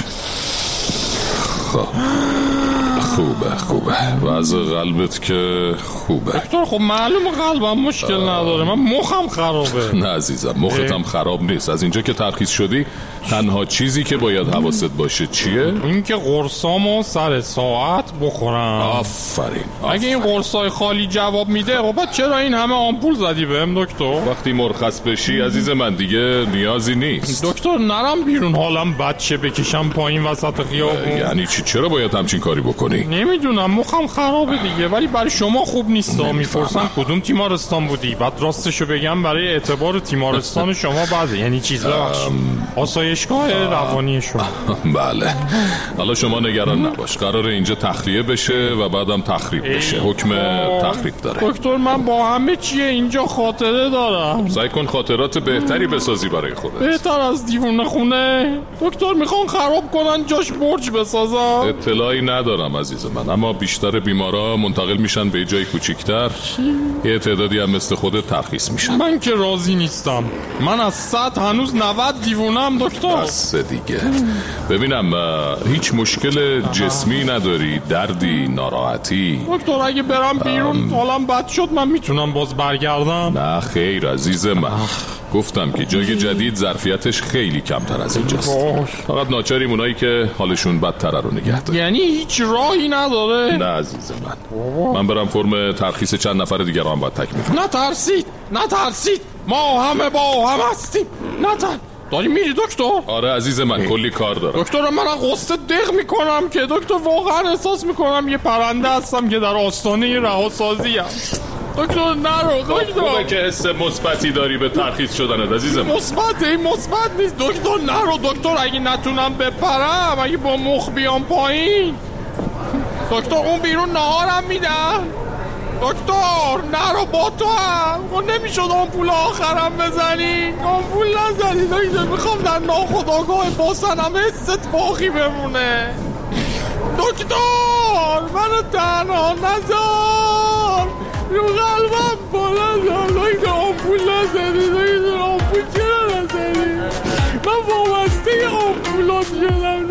Speaker 1: خب خوبه خوبه وضع قلبت که خوبه
Speaker 13: دکتر. خب معلومه قلبم مشکل نداره، من مخم خرابه.
Speaker 1: نه عزیزم مختم خراب نیست. از اینجا که ترخیص شدی تنها چیزی که باید حواست باشه چیه؟
Speaker 13: این که قرصامو سر ساعت بخورم.
Speaker 1: آفرین.
Speaker 13: اگه این قرصای خالی جواب میده خب چرا این همه آمپول زدی بهم دکتر؟
Speaker 1: وقتی مرخص بشی عزیز من دیگه نیازی نیست.
Speaker 13: دکتر نرم بیرون حالم بد شه بکشم پایین وسط خیابون؟
Speaker 1: یعنی چی؟ چرا باید همچین کاری بکنی؟
Speaker 13: نمیدونم مخم خرابه دیگه، ولی برای شما خوب نیست. میپرسن کدوم تیمارستان بودی، بعد راستشو بگم برای اعتبار تیمارستان شما بده. یعنی چیز بخش آسایشگاه روانی شما.
Speaker 1: بله حالا شما نگران نباش، قراره اینجا تخلیه بشه و بعدم تخریب بشه. حکم تخریب داره.
Speaker 13: دکتر من با همه چیه اینجا خاطره دارم.
Speaker 1: سعی کن خاطرات بهتری بسازی برای خودت.
Speaker 13: بهتر از دیوونه خونه؟ دکتر میخوان خراب کنن جاش برج بسازن.
Speaker 1: اطلاعی ندارم عزیز من، اما بیشتر بیمارا منتقل میشن به جای کوچیک‌تر. یه تعدادی هم مثل خودت ترخیص میشن.
Speaker 13: من که راضی نیستم. من از صد هنوز نود دیوونم دکتر.
Speaker 1: بس دیگه. ببینم هیچ مشکل جسمی نداری؟ دردی، ناراحتی؟
Speaker 13: دکتر اگه برم بیرون حالم بد شد من میتونم باز برگردم؟
Speaker 1: نه خیر عزیز من، گفتم که جای جدید ظرفیتش خیلی کمتر از اینجاست. فقط ناچاریم اونایی که حالشون بدتره رو نگه داریم.
Speaker 13: یعنی هیچ راهی نداره؟
Speaker 1: نه عزیز من، من برم فرم ترخیص چند نفر دیگر رو هم باید تکمیل کنم.
Speaker 13: نه ترسید نه ترسید، ما همه با هم هستیم. نه تر داری میری دکتر؟
Speaker 1: آره عزیز من کلی کار دارم.
Speaker 13: دکتر من قصه دق میکنم که دکتر واقعا احساس میکنم یه پرنده هستم که در آستانه رهاسازی ام. دکتر نرو دکتر.
Speaker 1: خوبه که حس مثبتی داری به ترخیص شدنت عزیزم.
Speaker 13: مثبت این مثبت نیست دکتر. نرو دکتر، اگه نتونم بپرم، اگه با مخ بیام پایین دکتر اون بیرون نهارم میدن. دکتر نرو با تو هم خب نمیشد آمپول آخرم بزنی؟ آمپول نزنی دکتر، میخوام در ناخودآگاه باسنم حست باقی بمونه. دکتر منو تنها نذار، رو قلبم بالا زار. دکتر آمپول نزنی دکتر، آمپول چرا نزنی؟ من وابسته آمپولات شدم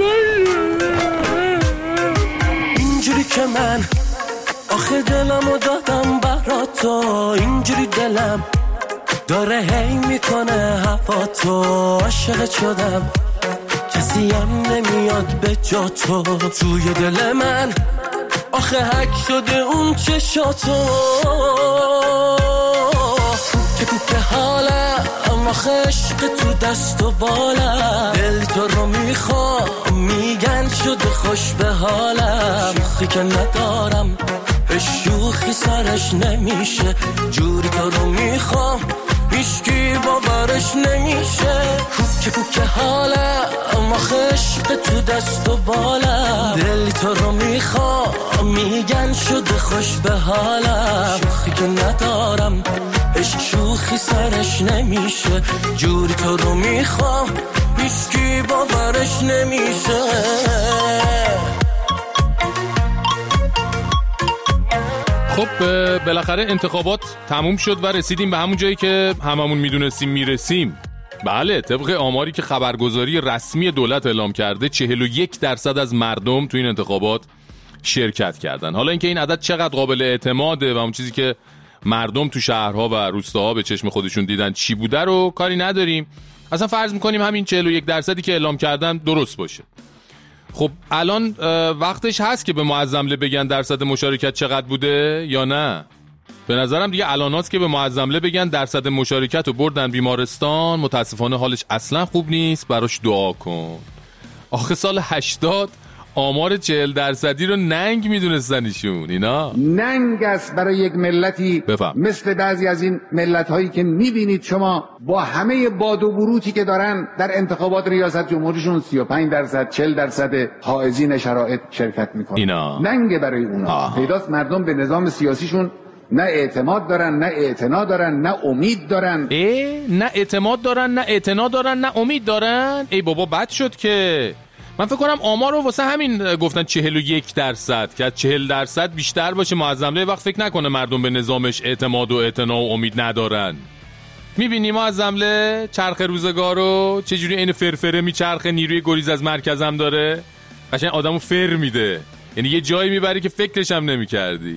Speaker 7: اینجوری که من آخه دلمو دادم برات تو، اینجوری دلم داره هی میکنه هوا تو. عاشقت شدم کسی هم نمیاد به جا تو، توی دل من آخه حک شده اون چشاتو. که کوکه حالم آخه عشق تو دست و بالم، دل تو رو میخوام میگن شده خوش به حالم. شوخی که ندارم شوخی سرش نمیشه، جوری تو رو میخوام هیچکی باورش نمیشه. کوکه کوکه حالم آخه عشق تو دست و بالم، دل تو رو میخوام میگن شده خوش به حالم. شوخی که ندارم عشق شوخی سرش نمیشه، جوری تو رو میخوام هیچکی باورش نمیشه.
Speaker 2: خب بالاخره انتخابات تموم شد و رسیدیم به همون جایی که هممون میدونستیم میرسیم. بله طبق آماری که خبرگزاری رسمی دولت اعلام کرده چهل و یک درصد از مردم تو این انتخابات شرکت کردن. حالا اینکه این عدد چقدر قابل اعتماده و اون چیزی که مردم تو شهرها و روستاها به چشم خودشون دیدن چی بوده رو کاری نداریم. اصلا فرض میکنیم همین چهل و یک درصدی که اعلام کردن درست باشه. خب الان وقتش هست که به معظمله بگن درصد مشارکت چقدر بوده یا نه؟ به نظرم دیگه الان هست که به معظمله بگن درصد مشارکت رو بردن بیمارستان، متاسفانه حالش اصلا خوب نیست، براش دعا کن. آخه سال هشتاد آمار چهل درصدی رو ننگ میدونستن ایشون. اینا
Speaker 14: ننگ است برای یک ملتی
Speaker 2: بفهم.
Speaker 14: مثل بعضی از این ملت هایی که میبینید شما با همه باد و بروتی که دارن در انتخابات ریاست جمهوریشون سی و پنج درصد چهل درصد حائزین شرایط شرکت میکنن.
Speaker 2: اینا
Speaker 14: ننگ برای اونا. پیداست مردم به نظام سیاسیشون نه اعتماد دارن، نه اعتنا دارن، نه امید دارن.
Speaker 2: ای نه اعتماد دارن، نه اعتنا دارن، نه امید دارن. ای بابا بد شد که. من فکر کنم آمار رو واسه همین گفتن چهل و یک درصد که چهل درصد بیشتر باشه معظمله وقت فکر نکنه مردم به نظامش اعتماد و اعتنا و امید ندارن. میبینی ما از حمله چرخ روزگارو چجوری این فرفره میچرخه، نیروی گریز از مرکزم داره، قشنگ آدمو فر میده، یعنی یه جایی میبری که فکرش هم نمیکردی.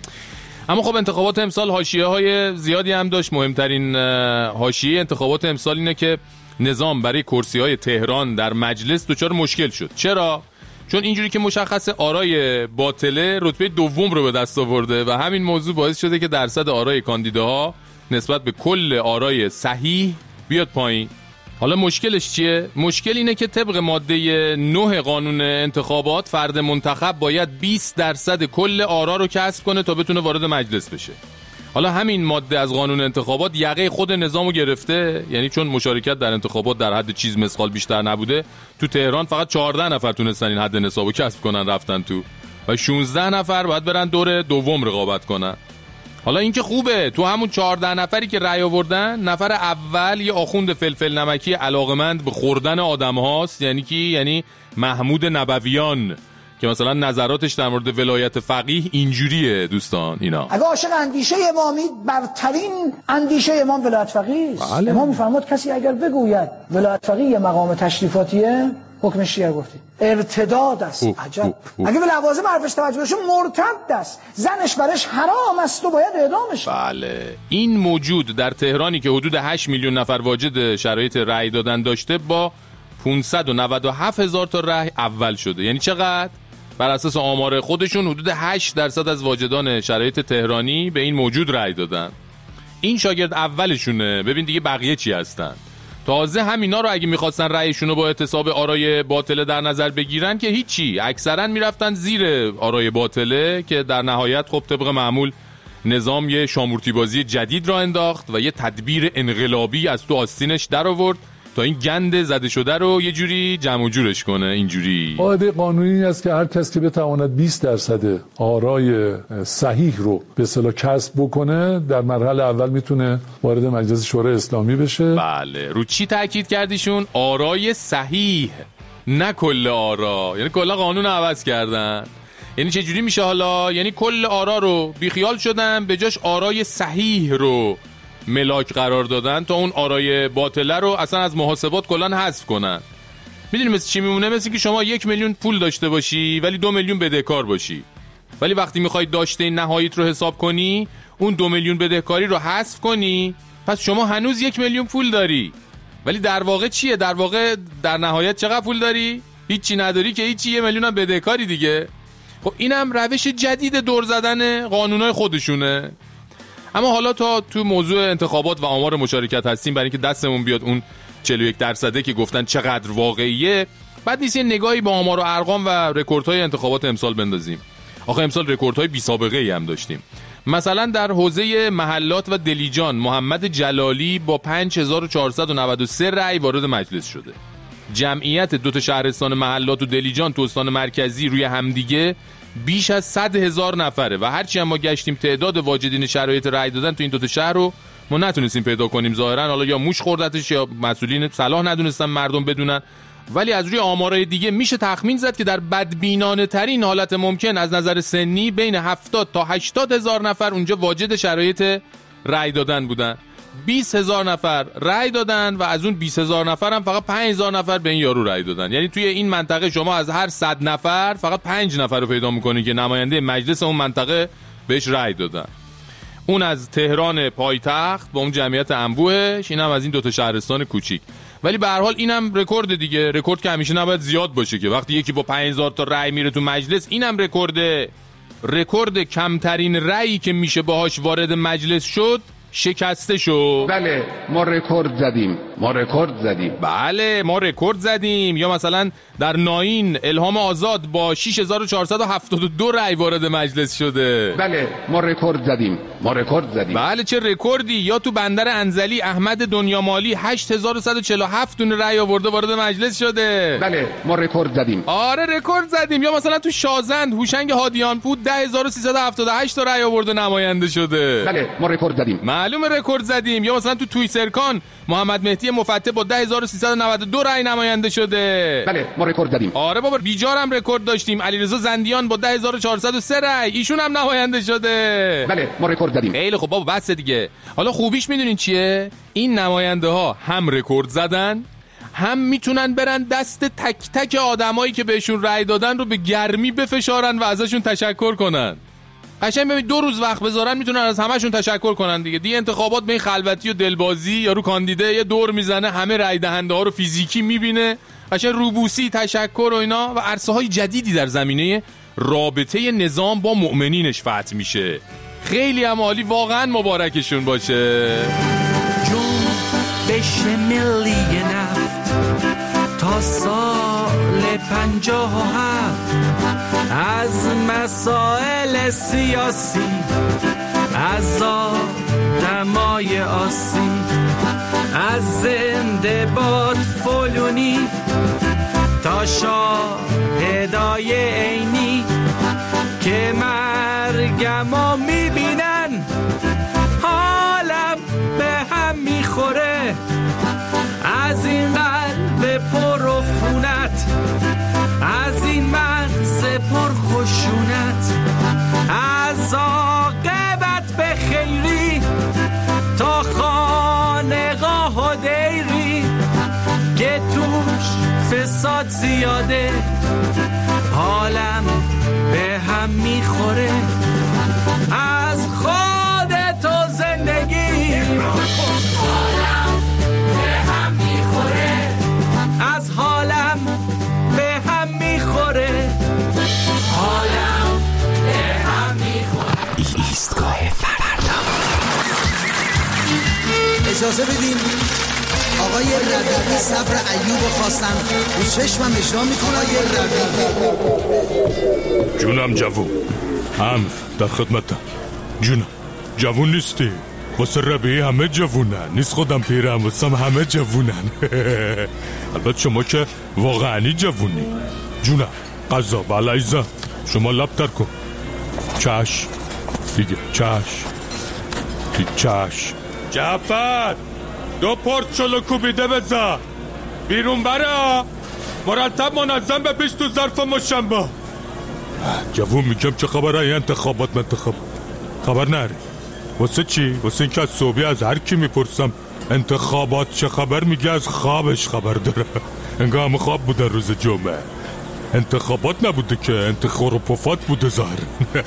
Speaker 2: اما خب انتخابات امسال حاشیه های زیادی هم داشت. مهمترین حاشیه انتخابات امسال اینه که نظام برای کرسی های تهران در مجلس دچار مشکل شد. چرا؟ چون اینجوری که مشخصه آرای باطله رتبه دوم رو به دست آورده و همین موضوع باعث شده که درصد آرای کاندیداها نسبت به کل آرای صحیح بیاد پایین. حالا مشکلش چیه؟ مشکل اینه که طبق ماده نه قانون انتخابات فرد منتخب باید بیست درصد کل آرا رو کسب کنه تا بتونه وارد مجلس بشه. حالا همین ماده از قانون انتخابات یقه خود نظامو گرفته، یعنی چون مشارکت در انتخابات در حد چیز مثقال بیشتر نبوده، تو تهران فقط چهارده نفر تونستن این حد نصابو کسب کنن رفتن تو و شانزده نفر باید برن دور دوم رقابت کنن. حالا این که خوبه، تو همون چهارده نفری که رأی آوردن نفر اول یه آخوند فلفل نمکی علاقمند به خوردن آدم هاست، یعنی کی؟ یعنی محمود نبویان که مثلا نظراتش در مورد ولایت فقیه اینجوریه دوستان. اینا
Speaker 15: اگه عاشق اندیشه امامید، برترین اندیشه امام ولایت فقیه است.
Speaker 2: بله.
Speaker 15: امام میفرماد کسی اگر بگوید ولایت فقیه مقام تشریفاتیه، حکمش چیه گفتی؟ ارتداد است. او. عجب او. او. اگه به لوازم حرفش توجه بشه مرتد است، زنش برش حرام است و باید اعدامش.
Speaker 2: بله. این موجود در تهرانی که حدود هشت میلیون نفر واجد شرایط رأی دادن داشته با پانصد و نود و هفت هزار تا رأی اول شده. یعنی چقدر؟ بر اساس آمار خودشون حدود هشت درصد از واجدان شرایط تهرانی به این موجود رأی دادن. این شاگرد اولشونه. ببین دیگه بقیه چی هستن. تازه همینا رو اگه میخواستن رأیشون رو با احتساب آرای باطله در نظر بگیرن که هیچی، اکثرا میرفتن زیر آرای باطله که در نهایت خب طبق معمول نظام یه شامورتی بازی جدید را انداخت و یه تدبیر انقلابی از تو آستینش در آورد تا این گند زده شده رو یه جوری جمع و جورش کنه. اینجوری
Speaker 16: قاعده قانونی است که هر کسی که بتواند بیست درصد آرای صحیح رو به اصطلاح کسب بکنه در مرحله اول میتونه وارد مجلس شورای اسلامی بشه.
Speaker 2: بله. رو چی تاکید کردیشون؟ آرای صحیح، نه کل آرا. یعنی کلا قانون عوض کردن. یعنی چه جوری میشه حالا؟ یعنی کل آرا رو بیخیال شدن، به جاش آرای صحیح رو ملاک قرار دادن تا اون آرای باطله رو اصلا از محاسبات کلان حذف کنن. میدونی مثل چی میمونه؟ مثل که شما یک میلیون پول داشته باشی ولی دو میلیون بدهکار باشی، ولی وقتی میخوای داشته نهاییت رو حساب کنی اون دو میلیون بدهکاری رو حذف کنی، پس شما هنوز یک میلیون پول داری، ولی در واقع چیه؟ در واقع در نهایت چقدر پول داری؟ هیچی نداری که هیچی، یه میلیون هم بدهکاری دیگه. خب اینم روش جدید دور زدن قانونای خودشونه. اما حالا تا تو موضوع انتخابات و آمار مشارکت هستیم، برای اینکه دستمون بیاد اون چهل و یک درصده که گفتن چقدر واقعیه، بعد نیست یه نگاهی به آمار و ارقام و رکوردهای انتخابات امسال بندازیم. آخه امسال رکوردهای بی سابقه ای هم داشتیم. مثلا در حوزه محلات و دلیجان محمد جلالی با پنج هزار و چهارصد و نود و سه رأی وارد مجلس شده. جمعیت دو تا شهرستان محلات و دلیجان تو استان مرکزی روی همدیگه بیش از صد هزار نفره و هرچی هم ما گشتیم تعداد واجدین شرایط رأی دادن تو این دو تا شهر رو ما نتونستیم پیدا کنیم. ظاهرا حالا یا موش خوردتش یا مسئولین صلاح ندونستن مردم بدونن، ولی از روی آمارای دیگه میشه تخمین زد که در بدبینانه ترین حالت ممکن از نظر سنی بین هفتاد تا هشتاد هزار نفر اونجا واجد شرایط رأی دادن بودن. بیست هزار نفر رأی دادن و از اون بیست هزار نفر هم فقط پنج هزار نفر به این یارو رأی دادن. یعنی توی این منطقه شما از هر صد نفر فقط پنج نفر رو پیدا میکنی که نماینده مجلس اون منطقه بهش رأی دادن. اون از تهران پایتخت با اون جمعیت انبوهش، اینم از این دوتا شهرستان کوچیک. ولی به هر حال اینم رکورد دیگه. رکورد که همیشه نباید زیاد باشه که وقتی یکی با پنج هزار تا رأی میره تو مجلس، اینم رکورد. رکورد کمترین رأیی که میشه باهاش وارد مجلس شد شکسته شد.
Speaker 14: بله ما رکورد زدیم ما رکورد زدیم
Speaker 2: بله ما رکورد زدیم. یا مثلا در ناین الهام آزاد با شش هزار و چهارصد و هفتاد و دو رأی وارد مجلس شده.
Speaker 14: بله ما رکورد زدیم ما رکورد زدیم
Speaker 2: بله چه رکوردی. یا تو بندر انزلی احمد دنیامالی هشت هزار و صد و چهل و هفت دونه رأی آورده وارد مجلس شده.
Speaker 14: بله ما رکورد زدیم.
Speaker 2: آره رکورد زدیم. یا مثلا تو شازند هوشنگ هادیان پور ده هزار و سیصد و هفتاد و هشت تا رأی آورده نماینده شده.
Speaker 14: بله ما رکورد زدیم.
Speaker 2: معلومه رکورد زدیم. یا مثلا تو توی سرکان محمد مهدی مهدی مفتح با ده هزار و سیصد و نود و دو رای نماینده شده.
Speaker 14: بله ما رکورد داریم.
Speaker 2: آره بابا بیجار هم رکورد داشتیم. علیرضا زندیان با ده هزار و چهارصد و سه رای ایشون هم نماینده شده.
Speaker 14: بله ما رکورد داریم.
Speaker 2: خیلی خب بابا بس دیگه. حالا خوبیش میدونین چیه؟ این نماینده ها هم رکورد زدن، هم میتونن برن دست تک تک آدمایی که بهشون رای دادن رو به گرمی بفشارن و ازشون تشکر کنن. قشنگ ببین دو روز وقت بذارن میتونن از همشون تشکر کنن دیگه. دیگه انتخابات به این خلوتی و دلبازی یا رو کاندیده یه دور میزنه، همه رای دهنده ها رو فیزیکی میبینه، قشنگ روبوسی تشکر و اینا، و عرصه های جدیدی در زمینه رابطه نظام با مؤمنینش فتح میشه. خیلی هم عالی، واقعا مبارکشون باشه.
Speaker 7: جنبش ملی نفت تا سال پنجاه و هفت از مسائل سیاسی، از آدمای آسی، از زنده باد فلونی تا شاهدای عینی که مرگمو میبینن حالم به هم میخوره. از این قلب پر عفونت، از این مغز پر خشونت، از عاقبت به خیری تا خانقاه و دیری که توش فساد زیاده حالم به هم میخوره. از خودت و زندگی حالم به هم میخوره، از حالم به هم میخوره، حالم به هم میخوره.
Speaker 17: ایستگاه فردا.
Speaker 18: اجازه بدین آقای ربیعی صبر ایوب خواستن رو چشمم اجرا میکنه. آقای ربیعی
Speaker 19: جونم جوون، هم در خدمتم. جونم جوون نیستی؟ واسه ربیعی همه جوونن، نیست خودم پیرم، واسه همه جوونن. البته شما که واقعا جوونی. جونم قضا بلایزا شما لب تر کن. چش دیگه چش دیگه چش. جعفر دو پورت چلو کوبیده بذار بیرون برا، مرتب منظم بپیش تو ظرف مشنبه. جوون میگم چه خبره؟ این انتخابات منتخب خبر نری. واسه چی؟ واسه این که از صبحی از هر کی میپرسم انتخابات چه خبر میگه از خوابش خبر داره. انگاه همه خواب بوده روز جمعه. انتخابات نبوده که، انتخابات بوده ظاهر.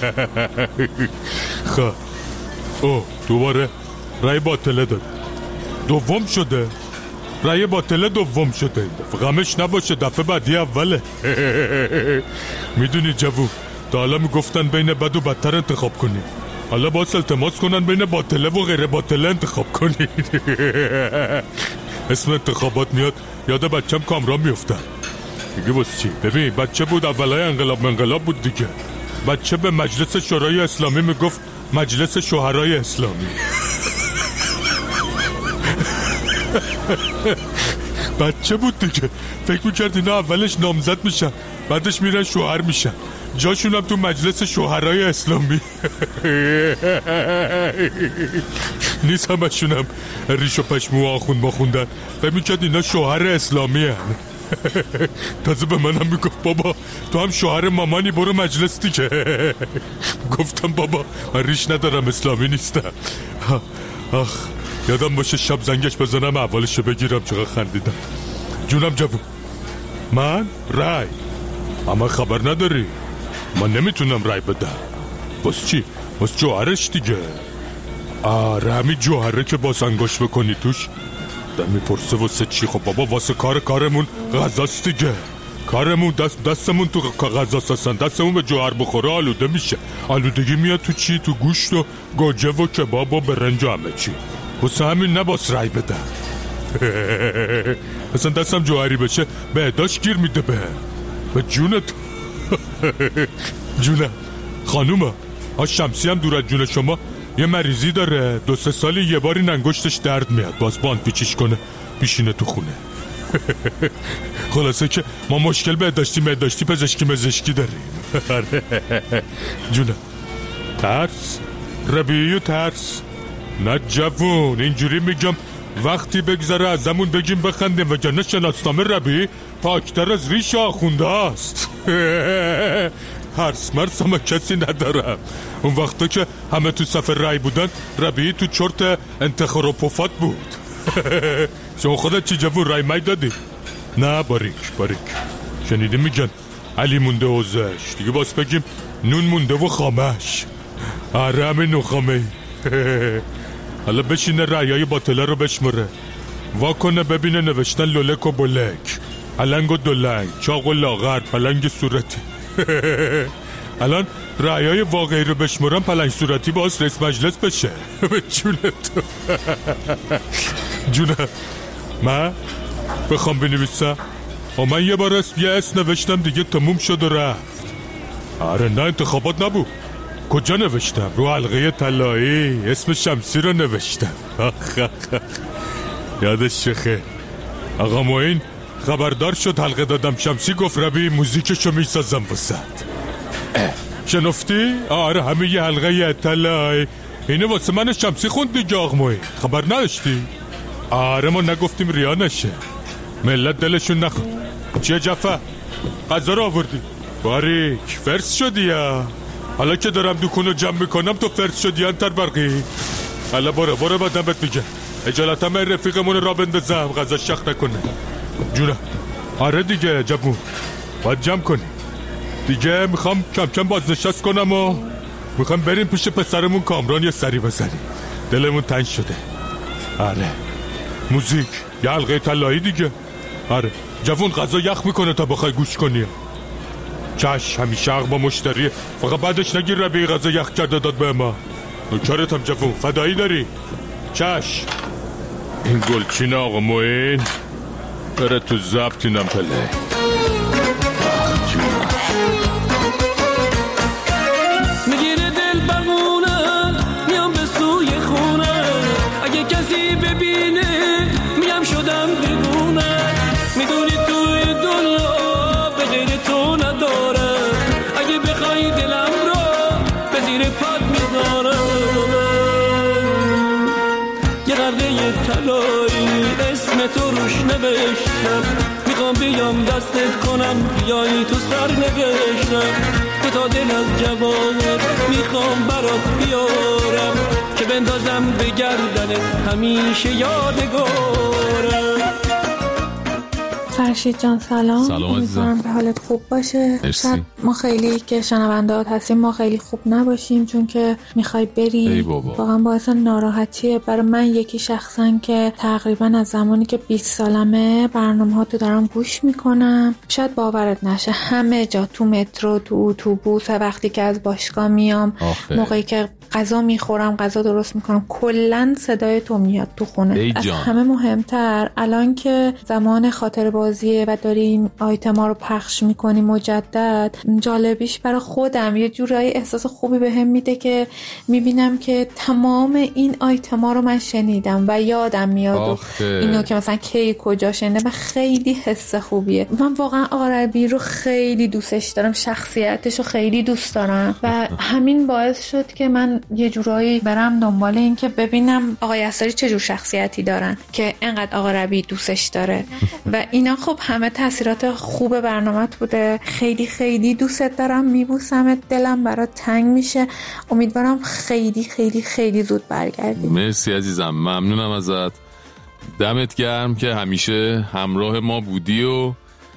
Speaker 19: خب او دوباره رای باطله داد، دوم شده. رای باطله دوم شده. غمش نباشه، دفعه بعدی اوله. میدونی جوون تا حالا میگفتن بین بد و بدتر انتخاب کنی، حالا باید التماس کنن بین باطله و غیر باطله انتخاب کنی. اسم انتخابات میاد یاد بچم کامران میفتن دیگه. واسه چی؟ ببین بچه بود اولای انقلاب منقلاب بود دیگه. بچه به مجلس شورای اسلامی میگفت مجلس شوهرای اسلامی. بچه بود دیگه، فکر میکرد اینا اولش نامزد میشن بعدش میرن شوهر میشن، جاشونم تو مجلس شوهرای اسلامی. نیست همشونم ریش و پشمو آخوند ما خوندن، فکر میکرد اینا شوهر اسلامی هن. تازه به منم میگفت بابا تو هم شوهر مامانی برو مجلس دیگه. گفتم بابا من ریش ندارم اسلامی نیستم. آخ یادم باشه شب زنگش بزنم اولشو بگیرم. چقدر خندیدم. جونم جوون، من رای اما خبر نداری من نمیتونم رای بدم. واسه چی؟ واسه جوهرش دیگه. آره همین جوهره که باز انگاش بکنی توش. در میپرسه واسه چی؟ خب بابا واسه کار کارمون غذاست دیگه. کارمون دست دستمون تو غذاست هستن، دستمون به جوهر بخوره آلوده میشه. آلودگی میاد تو چی؟ تو گوشت و گوجه و کباب و برنج و همه چی. واسه همین نباس رای بدم. اصلا دستم جوهری بشه بهداشت گیر میده به به جونت. جونم خانومه ها شمسی هم دور از جون شما یه مریضی داره، دو سه سالی یه باری انگشتش درد میاد، باز باند پیچیش کنه پیشینه تو خونه. خلاصه که ما مشکل بهداشتی بهداشتی پزشکی مزشکی داریم. جونم ترس ربیعی و ترس نه جوون، اینجوری میگم وقتی بگذره ازمون بگیم بخندیم، وگرنه شناسنامه ربیعی پاکتر از ریش آخونده است. هرس مرس هم کسی ندارم. اون وقتا که همه تو صف رای بودن، ربیعی تو چرت انتخار و پفات بود. شما خودت چی جوون رای مای دادی؟ نه باریک باریک. شنیدی میگن علی مونده و زش، دیگه باز بگیم نون مونده و خامش. آره همین نخامه. حالا بشینه رأیای باطله رو بشمره، واکنه ببینه نوشتن لولک و بلک، علنگ و دولنگ، چاق و لاغر، پلنگ صورتی. الان رأیای واقعی رو بشمرم، پلنگ صورتی باز رئیس مجلس بشه. به جونه تو. جونه من بخوام بنویسم، من یه بار اسم یه اسم نوشتم دیگه تموم شد و رفت. آره نه انتخابات نبود. کجا نوشتم؟ رو حلقه طلایی اسم شمسی رو نوشتم. یادش چخه آقا معین خبردار شد حلقه دادم شمسی، گفت ربیعی موزیکشو میسازم وسط. شنفتی؟ آره همین یه حلقه طلایی اینه واسه من شمسی خوند دیگه. آقا معین خبر نداشتی؟ آره ما نگفتیم ریا نشه، ملت دلشون نخواد. چیه جفا؟ غذا رو آوردی؟ باریک فرس شدی یا؟ حالا که دارم دکونو جمع میکنم تو فرس شدی انتر برقی. حالا برو برو بعدم بهت میگم. اجالتا من رفیقمون را بندازم غذا شخ نکنه. جونه آره دیگه جوون باید جمع کنی دیگه. میخوام کم کم بازنشست کنم و میخوام بریم پیش پسرمون کامران یه سری بزنیم، دلمون تنگ شده. آره موزیک یه حلقه طلایی دیگه. آره جوون غذا یخ میکنه تا بخوای گوش کنی. چش همیشه حق با مشتریه، فقط بعدش نگیر ربیعی غذا یخ کرده داد به ما. نوکرتم جوون فدایی داری. چش این گلچین آقا معین بره تو زبط اینم پله.
Speaker 7: میگیره دل بمونه میام به سوی خونه، اگه کسی ببینه میگم شدم دیوونه. میدونی توی دنیا به غیر تو نداره، اگه بخوای دلم رو به زیر پات میذاره. یه قرده طلایی اسم تو روش نوشتم، میخوام بیام دستت کنم بیایی تو سر نوشتم. تو تا دل از جوانت میخوام برات بیارم، که بندازم به گردنت همیشه یادگارم.
Speaker 17: فرشید جان سلام.
Speaker 2: سلام
Speaker 17: امیدوارم به حالت خوب باشه. شاید ما خیلی که شنوندهات هستیم ما خیلی خوب نباشیم چون که میخوای بری، واقعا باعث ناراحتیه برای من یکی شخصا که تقریبا از زمانی که بیست سالمه برنامه ها تو دارم گوش میکنم. شاید باورت نشه همه جا، تو مترو، تو اتوبوس، وقتی که از باشگاه میام، آخه. موقعی که غذا میخورم، غذا درست میکنم، کلا صدای تو میاد تو خونه. از همه مهمتر الان که زمان خاطر بازیه و داری این آیتما رو پخش میکنی مجدد، جالبیش برای خودم یه جورایی احساس خوبی بهم میده که میبینم که تمام این آیتما رو من شنیدم و یادم میاد و اینو که مثلا کی کجا شنیدم و خیلی حس خوبیه. من واقعا آقا ربیعی رو خیلی دوستش دارم، شخصیتش رو خیلی دوست دارم و همین باعث شد که من یه جورایی برم دنبال این که ببینم آقای اساری چه جور شخصیتی دارن که انقدر آقا ربیعی دوستش داره و اینا. خب همه تاثیرات خوب برنامه‌ت بوده، خیلی خیلی دوستت دارم، میبوسمت، دلم برات تنگ میشه. امیدوارم خیلی خیلی خیلی زود برگردی.
Speaker 2: مرسی عزیزم، ممنونم ازت، دمت گرم که همیشه همراه ما بودی و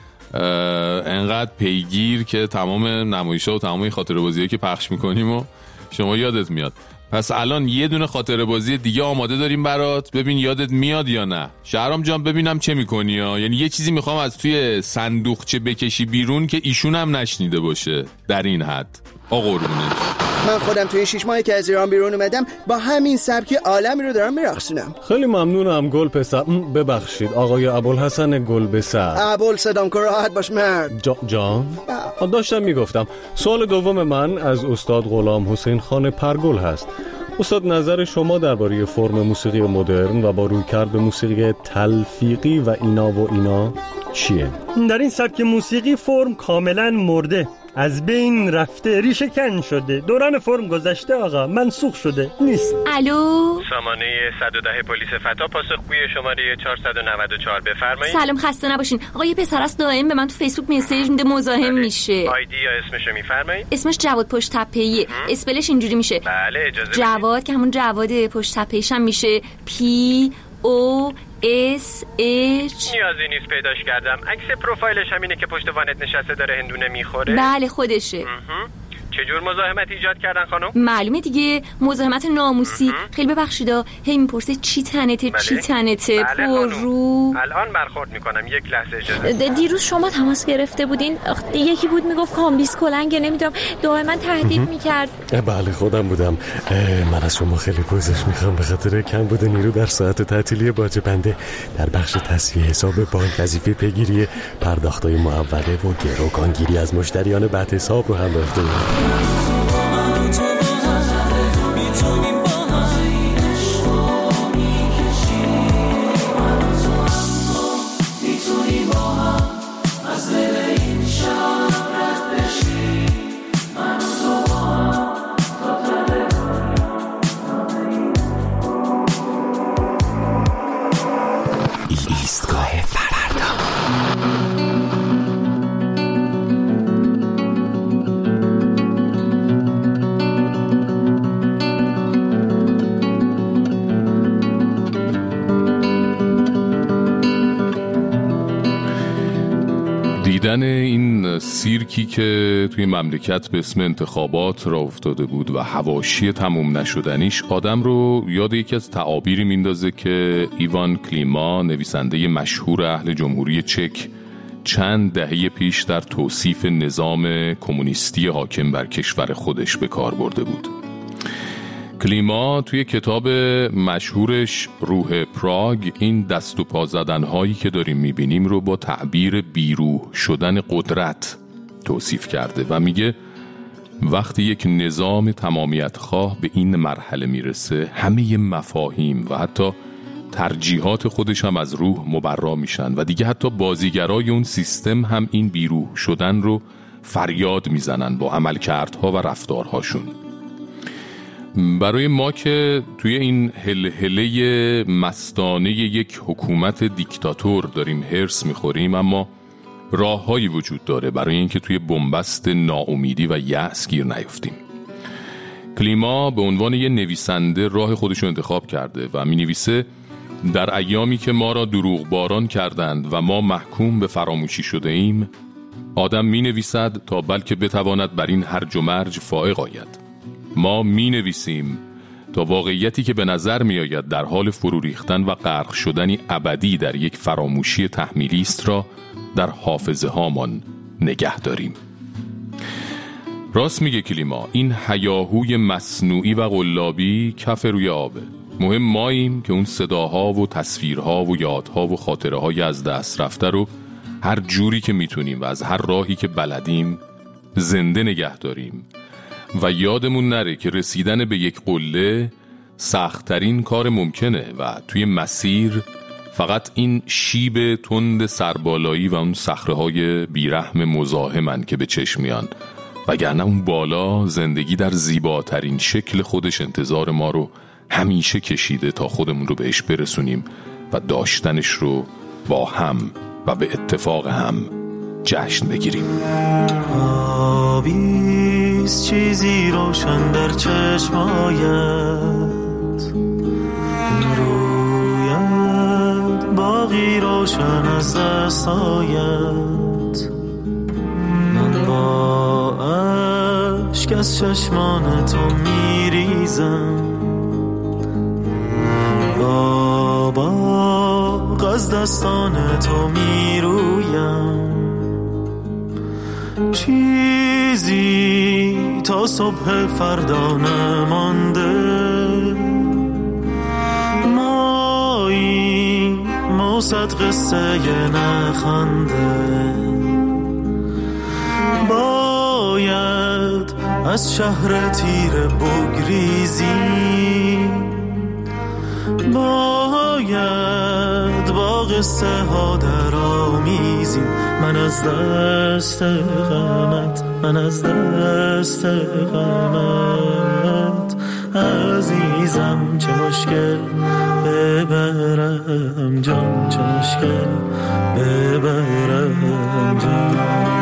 Speaker 2: انقدر پیگیر که تمام نمایش‌ها و تمام خاطره بازی‌ها که پخش میکنیم و شما یادت میاد. پس الان یه دونه خاطره بازی دیگه آماده داریم برات، ببین یادت میاد یا نه. شهرام جان ببینم چه میکنی ها؟ یعنی یه چیزی میخوام از توی صندوقچه بکشی بیرون که ایشون هم نشنیده باشه در این حد. آقا قربونش
Speaker 20: من خودم توی شش ماهی که از ایران بیرون اومدم با همین سبک عالمی رو دارم میرقصونم.
Speaker 21: خیلی ممنونم گل پسر. ببخشید آقای ابوالحسن گل بسر.
Speaker 20: ابوال صدام کن راحت باش مرد.
Speaker 21: جا جان داشتم میگفتم سوال دوم من از استاد غلام حسین خان پرگل هست. استاد نظر شما درباره فرم موسیقی مدرن و با رویکرد به موسیقی تلفیقی و اینا و اینا چیه؟
Speaker 22: در این سبک موسیقی فرم کاملا مرده.
Speaker 3: از بین رفته، ریشه کن شده، دوران فرم گذشته آقا، منسوخ شده، نیست.
Speaker 8: الو،
Speaker 3: سامانه صد و ده پلیس فتا، پاسخگوی شماره چهارصد و نود و چهار، بفرمایید.
Speaker 8: سلام، خسته نباشین آقا. یه پسر است دائم به من تو فیسبوک مسیج میده، مزاحم میشه.
Speaker 3: آیدی یا اسمشو میفرمایید؟
Speaker 8: اسمش جواد پشت تپه‌ایه. اسپلش اینجوری میشه.
Speaker 3: بله اجازه بدید.
Speaker 8: جواد که همون جواد پشت تپه‌ایش هم میشه پی او اس اچ.
Speaker 3: نیازی نیست پیداش کردم. عکس پروفایلش همینه که پشت وانت نشسته داره هندونه میخوره.
Speaker 8: بله خودشه.
Speaker 3: چجور مزاحمت ایجاد کردن خانم؟
Speaker 8: معلومه دیگه، مزاحمت ناموسی. خیلی ببخشیدا، هی میپرسه چی تنته بله؟ چی تنته
Speaker 3: بله
Speaker 8: پر رو.
Speaker 3: الان برخورد میکنم، یک لحظه اجازه.
Speaker 17: دیروز شما تماس گرفته بودین، یکی بود میگفت کامبیس کلنگه، نمیدونم دائما تهدید میکرد.
Speaker 21: بله خودم بودم. من از شما خیلی پوزش میخوام به خاطر کم بوده نیرو در ساعت تعطیلی باج بنده در بخش تسویه حساب بانک، وظیفه پیگیری پرداختای معوقه و گروگانگیری از مشتریان بد حساب رو هم داشته بودم.
Speaker 2: دیدن این سیرکی که توی مملکت به اسم انتخابات را افتاده بود و حواشی تموم نشدنیش آدم رو یاد یکی از تعابیری میندازه که ایوان کلیما، نویسنده مشهور اهل جمهوری چک، چند دهه پیش در توصیف نظام کمونیستی حاکم بر کشور خودش به کار برده بود. کلیما توی کتاب مشهورش روح پراگ این دست و پا زدن‌هایی که داریم می‌بینیم رو با تعبیر بیروح شدن قدرت توصیف کرده و میگه وقتی یک نظام تمامیت خواه به این مرحله میرسه، همه مفاهیم و حتی ترجیحات خودش هم از روح مبرا میشن و دیگه حتی بازیگرای اون سیستم هم این بیروح شدن رو فریاد میزنن با عملکردها و رفتارهاشون. برای ما که توی این هلهله مستانه یک حکومت دیکتاتور داریم هرس میخوریم، اما راههایی وجود داره برای اینکه توی بنبست ناامیدی و یأس گیر نیفتیم. کلیما به عنوان یه نویسنده راه خودشو انتخاب کرده و می نویسه در ایامی که ما را دروغ باران کردند و ما محکوم به فراموشی شده ایم، آدم می نویسد تا بلکه بتواند بر این هرج و مرج فائق آید. ما می نویسیم تا واقعیتی که به نظر می آید در حال فرو ریختن و غرق شدنی ابدی در یک فراموشی تحمیلی است را در حافظه هامان نگه داریم. راست میگه کلیما، این هیاهوی مصنوعی و قلابی کف روی آبه. مهم ماییم که اون صداها و تصویرها و یادها و خاطره های از دست رفته رو هر جوری که میتونیم و از هر راهی که بلدیم زنده نگه داریم و یادمون نره که رسیدن به یک قله سخت‌ترین کار ممکنه و توی مسیر فقط این شیب تند سربالایی و اون صخره‌های بیرحم مزاحمن که به چشم میان، وگرنه اون بالا زندگی در زیباترین شکل خودش انتظار ما رو همیشه کشیده تا خودمون رو بهش برسونیم و داشتنش رو با هم و به اتفاق هم جشن بگیریم.
Speaker 22: آبیز چیزی روشن در چشمایت رویت باقی روشن از دستایت، من با عشق از چشمان تو میریزم، با باغ از دستان تو میرویم، چیزی تا صبح فردا نمانده، مایی موسد قصه نخنده، باید از شهر تیره بگریزی، باید باغ قصه ها در آمیزیم. من از دست غمت، من از دست غمت عزیزم، چه مشکل ببرم جان، چه مشکل ببرم جان.